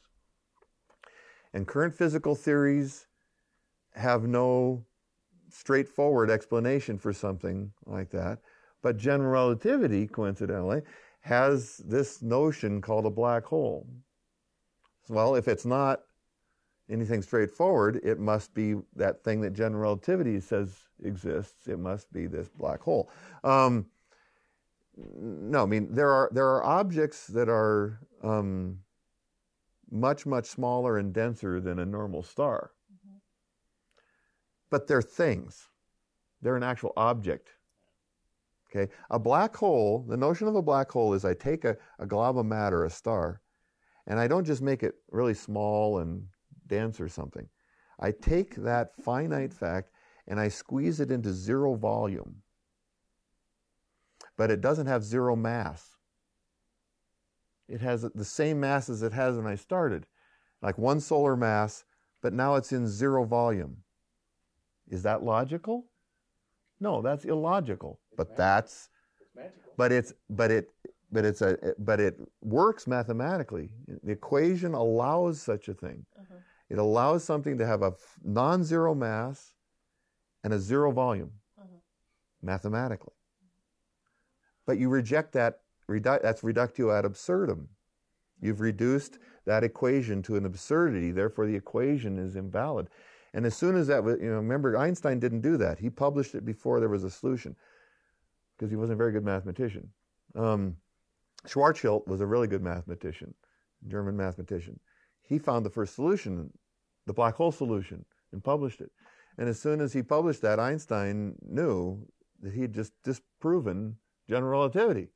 And current physical theories have no straightforward explanation for something like that. But general relativity, coincidentally, has this notion called a black hole. Well, if it's not anything straightforward, it must be that thing that general relativity says exists. It must be this black hole. Um, no, I mean, there are there are objects that are um, much, much smaller and denser than a normal star. Mm-hmm. But they're things. They're an actual object. Okay? A black hole, the notion of a black hole is I take a, a glob of matter, a star, and I don't just make it really small and dense or something. I take that finite fact and I squeeze it into zero volume. But it doesn't have zero mass. It has the same mass as it has when I started, like one solar mass, but now it's in zero volume. Is that logical? No, that's illogical. It's but magical. that's, It's magical. but it's, but it, but it's a, but it works mathematically. The equation allows such a thing. Uh-huh. It allows something to have a f- non-zero mass and a zero volume, Uh-huh. mathematically. But you reject that, redu- that's reductio ad absurdum. You've reduced that equation to an absurdity, therefore the equation is invalid. And as soon as that was, you know, remember Einstein didn't do that. He published it before there was a solution because he wasn't a very good mathematician. Um, Schwarzschild was a really good mathematician, German mathematician. He found the first solution, the black hole solution, and published it. And as soon as he published that, Einstein knew that he'd just disproven general relativity.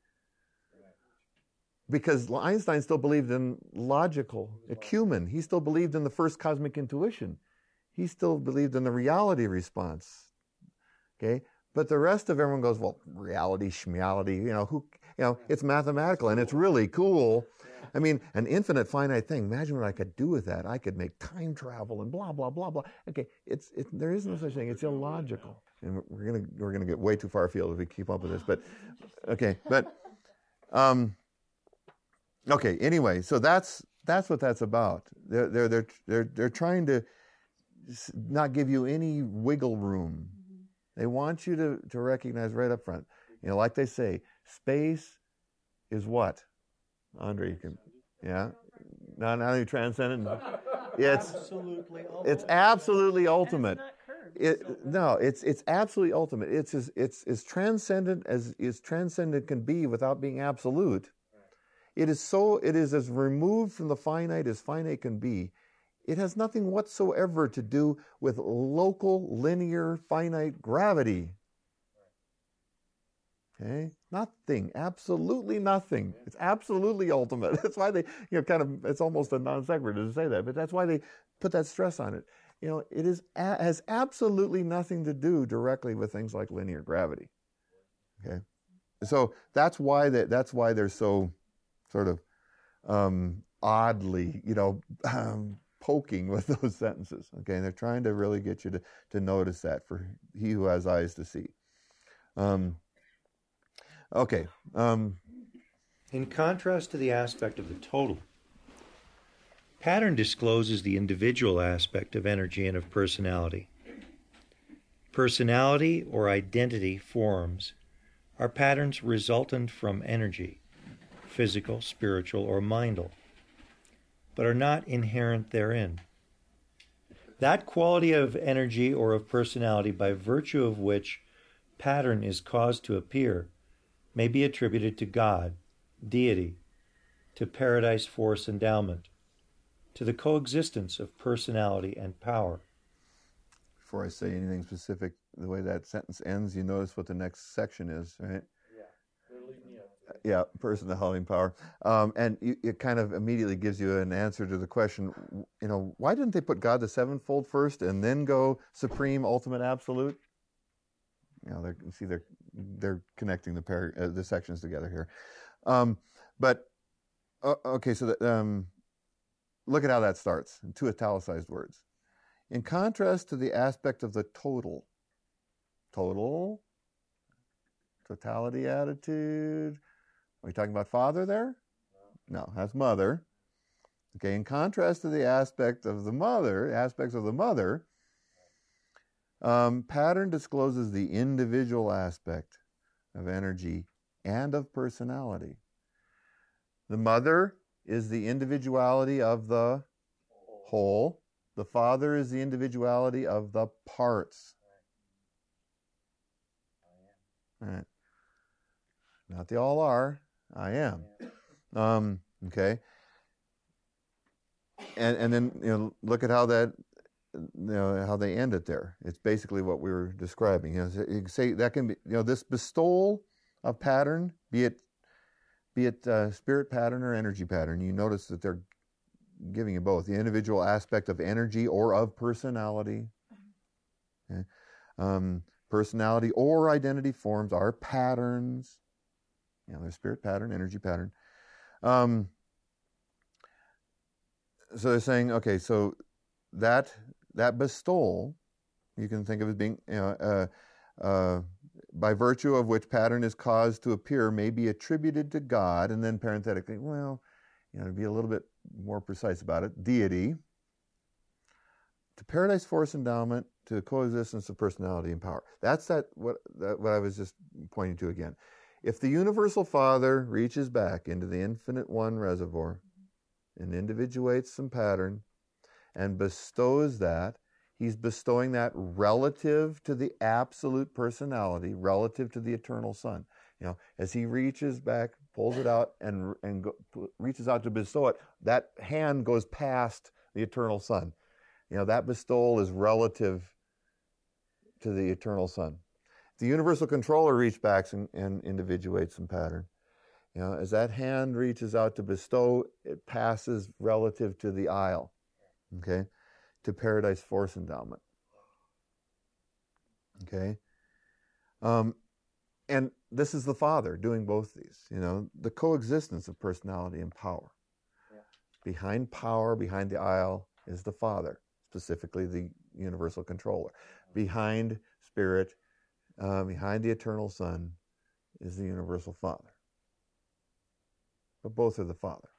Because Einstein still believed in logical ecumen. He still believed in the first cosmic intuition. He still believed in the reality response. Okay? But the rest of everyone goes, well, reality, schmeality, you know, who, you know, it's mathematical and it's really cool. I mean, an infinite finite thing. Imagine what I could do with that. I could make time travel and blah, blah, blah, blah. Okay, it's, it, there is no such thing. It's illogical. And we're going to we're gonna get way too far afield if we keep up with this. But, okay, but, um, okay, anyway, so that's that's what that's about. They're, they're, they're, they're, they're trying to not give you any wiggle room. They want you to, to recognize right up front. You know, like they say, space is what? Andre, you can, yeah? Not, not only transcendent. It's Absolutely ultimate. it's absolutely ultimate. And it's not curved. It, no, it's it's absolutely ultimate. It's as it's as transcendent as as transcendent can be without being absolute. It is so. It is as removed from the finite as finite can be. It has nothing whatsoever to do with local, linear, finite gravity. Okay? Nothing. Absolutely nothing. It's absolutely ultimate. That's why they, you know, kind of, it's almost a non sequitur to say that, but that's why they put that stress on it. You know, it is a, has absolutely nothing to do directly with things like linear gravity. Okay? So that's why they, that's why they're so sort of um, oddly, you know, um, poking with those sentences. Okay? And they're trying to really get you to, to notice that for he who has eyes to see. Um, Okay. Um, In contrast to the aspect of the total, pattern discloses the individual aspect of energy and of personality. Personality or identity forms are patterns resultant from energy, physical, spiritual, or mindal, but are not inherent therein. That quality of energy or of personality by virtue of which pattern is caused to appear may be attributed to God, deity, to paradise force endowment, to the coexistence of personality and power. before I say anything specific, the way that sentence ends, you notice what the next section is, right? Yeah, personality and power. Um, and you, it kind of immediately gives you an answer to the question, you know, why didn't they put God the sevenfold first and then go supreme, ultimate, absolute? You know, you see they're, they're connecting the, par- uh, the sections together here. Um, but, uh, okay, so that, um, look at how that starts, in two italicized words. In contrast to the aspect of the total, total, totality attitude. Are we talking about father there? No, that's mother. Okay, in contrast to the aspect of the mother, aspects of the mother, um, pattern discloses the individual aspect of energy and of personality. The mother is the individuality of the whole. The father is the individuality of the parts. All right. Not the all are. I am. Um, okay. And and then you know look at how that you know how they end it there. It's basically what we were describing. You know, you can say that can be you know this bestowal of pattern, be it be it uh, spirit pattern or energy pattern. You notice that they're giving you both the individual aspect of energy or of personality. Okay. Um, personality or identity forms are patterns. You know, there's spirit pattern, energy pattern. Um, so they're saying, okay, so that that bestowal, you can think of as being, you know, uh, uh, by virtue of which pattern is caused to appear, may be attributed to God, and then parenthetically, well, you know, to be a little bit more precise about it, deity, to paradise force endowment, to the coexistence of personality and power. That's that what that, what I was just pointing to again. If the universal Father reaches back into the infinite one reservoir and individuates some pattern and bestows that, he's bestowing that relative to the absolute personality, relative to the eternal Son. You know, as he reaches back, pulls it out, and and go, reaches out to bestow it, that hand goes past the eternal Son. You know, that bestowal is relative to the eternal Son. The universal controller reaches back and, and individuates some pattern. You know, as that hand reaches out to bestow, it passes relative to the isle, okay, to paradise force endowment. Okay, um, and this is the Father doing both these. You know, the coexistence of personality and power. Yeah. Behind power, behind the isle, is the Father, specifically the universal controller. Behind spirit. Uh, behind the eternal Son is the universal Father. But both are the Father.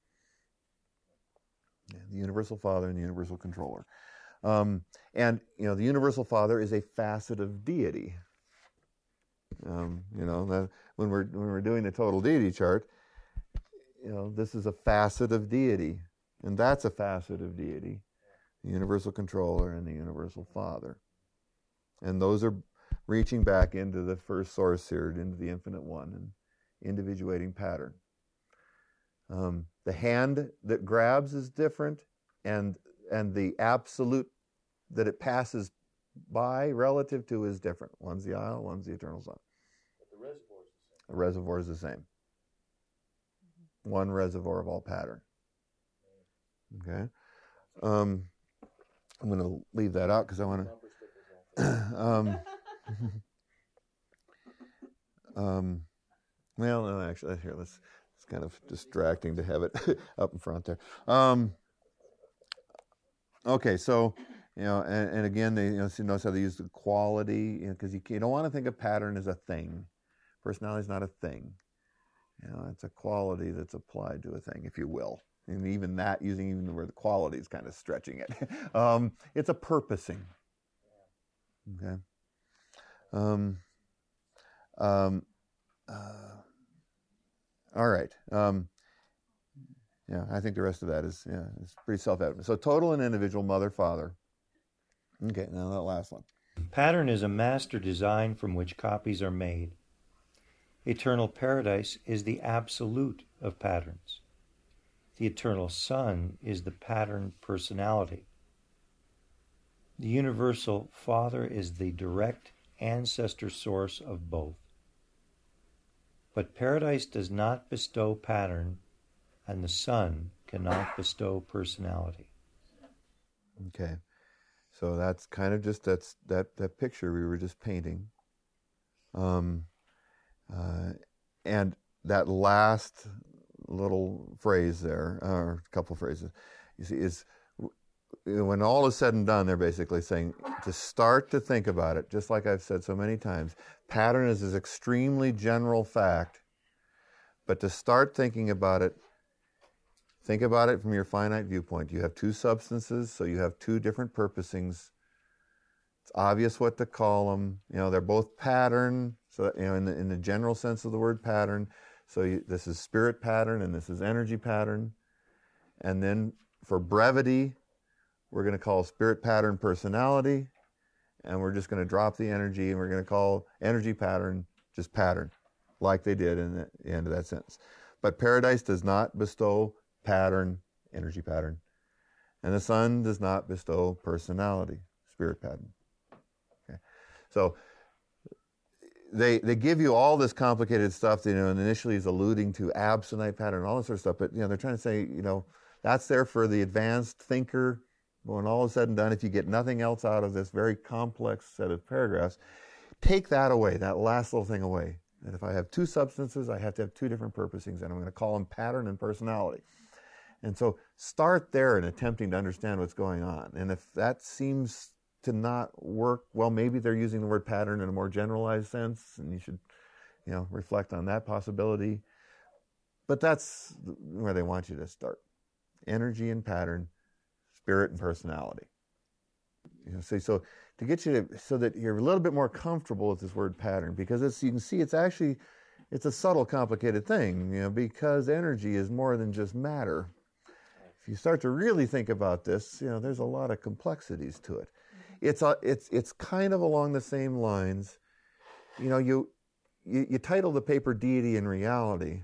Yeah, the universal Father and the universal controller. Um, and, you know, the universal Father is a facet of deity. Um, you know, the, when we're when we're doing the total deity chart, you know, this is a facet of deity. And that's a facet of deity. The universal controller and the universal Father. And those are reaching back into the first source here, into the infinite one, and individuating pattern. Um, the hand that grabs is different, and and the absolute that it passes by relative to is different. One's the isle, one's the eternal Son. But the reservoir is the same. The reservoir is the same. Mm-hmm. One reservoir of all pattern. Okay. Um, I'm going to leave that out because I want to. um, um, well, no, actually, here, let's, it's kind of distracting to have it up in front there. Um, okay, so, you know, and, and again, they, you know, so notice how they use the quality, because you, know, you, you don't want to think of pattern as a thing. Personality is not a thing. You know, it's a quality that's applied to a thing, if you will. And even that, using even the word quality is kind of stretching it. um, it's a purposing. Okay. Um, um, uh, all right. Um, yeah, I think the rest of that is yeah, it's pretty self-evident. So total and individual, mother, father. Okay, now that last one. Pattern is a master design from which copies are made. Eternal paradise is the absolute of patterns. The eternal Son is the pattern personality. The universal Father is the direct ancestor source of both. But paradise does not bestow pattern, and the Son cannot bestow personality. Okay. So that's kind of just that's that, that picture we were just painting. Um, uh, and that last little phrase there, or a couple phrases, you see, is when all is said and done, they're basically saying to start to think about it, just like I've said so many times. Pattern is this extremely general fact, but to start thinking about it, think about it from your finite viewpoint. You have two substances, so you have two different purposings. It's obvious what to call them. You know, they're both pattern, so that, you know, in the, in the general sense of the word pattern. So you, this is spirit pattern and this is energy pattern. And then for brevity, we're going to call spirit pattern personality, and we're just going to drop the energy, and we're going to call energy pattern just pattern, like they did in the, the end of that sentence. But paradise does not bestow pattern, energy pattern, and the Son does not bestow personality, spirit pattern. Okay, so they they give you all this complicated stuff, you know, and initially is alluding to absentite pattern, all this sort of stuff. But you know, they're trying to say, you know, that's there for the advanced thinker. When all is said and done, if you get nothing else out of this very complex set of paragraphs, take that away, that last little thing away. And if I have two substances, I have to have two different purposings, and I'm going to call them pattern and personality. And so start there in attempting to understand what's going on. And if that seems to not work, well, maybe they're using the word pattern in a more generalized sense, and you should, you know, reflect on that possibility. But that's where they want you to start. Energy and pattern, spirit and personality. You know, so, so to get you to, so that you're a little bit more comfortable with this word pattern, because it's, you can see it's actually, it's a subtle, complicated thing, you know, because energy is more than just matter. If you start to really think about this, you know, there's a lot of complexities to it. It's a, it's it's kind of along the same lines. You know, you, you you title the paper Deity and Reality,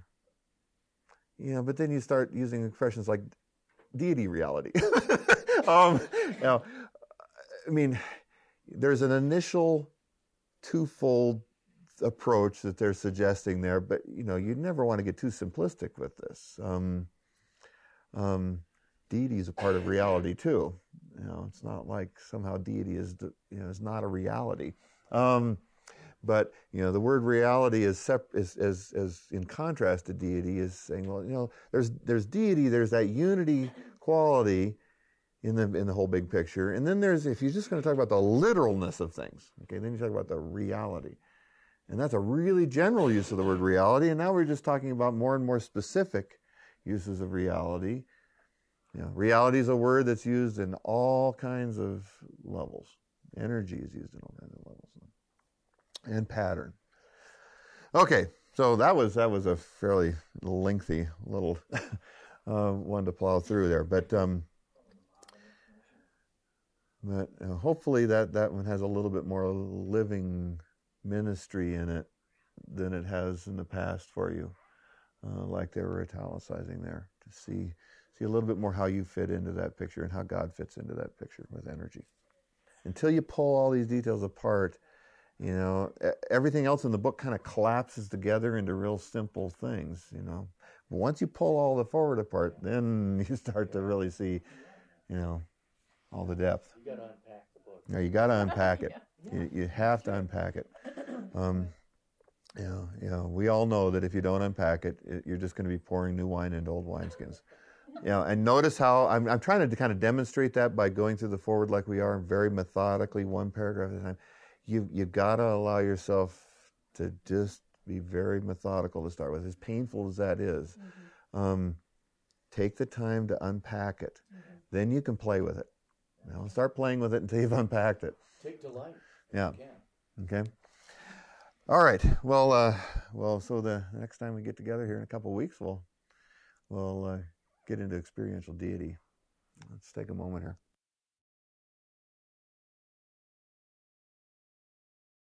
you know, but then you start using expressions like deity reality. um, you know, I mean, there's an initial twofold approach that they're suggesting there, but you know, you never want to get too simplistic with this. Um, um, deity is a part of reality too. You know, it's not like somehow deity is, you know, is not a reality. Um, but you know, the word reality is, sep- is, is, is in contrast to deity is saying, well, you know, there's there's deity, there's that unity quality in the in the whole big picture, and then there's, if you're just going to talk about the literalness of things, okay, then you talk about the reality, and that's a really general use of the word reality. And now we're just talking about more and more specific uses of reality. You know, reality is a word that's used in all kinds of levels. Energy is used in all kinds of levels. And pattern. Okay, so that was that was a fairly lengthy little uh, one to plow through there, but um, but uh, hopefully that that one has a little bit more living ministry in it than it has in the past for you, uh, like they were italicizing there, to see see a little bit more how you fit into that picture and how God fits into that picture with energy. Until you pull all these details apart, you know, everything else in the book kind of collapses together into real simple things, you know. But once you pull all the forward apart, then you start to really see, you know, all the depth. You got to unpack the book. Yeah, you got to unpack it. You, you have to unpack it. Um, you know, you know, we all know that if you don't unpack it, it you're just going to be pouring new wine into old wineskins. You know, and notice how I'm, I'm trying to kind of demonstrate that by going through the forward like we are, very methodically, one paragraph at a time. You you got to allow yourself to just be very methodical to start with, as painful as that is. Mm-hmm. Um, take the time to unpack it. Mm-hmm. Then you can play with it. You know, start playing with it until you've unpacked it. Take delight. Yeah. You can. Okay. All right. Well, uh, well. So the next time we get together here in a couple of weeks, we'll we'll uh, get into experiential deity. Let's take a moment here.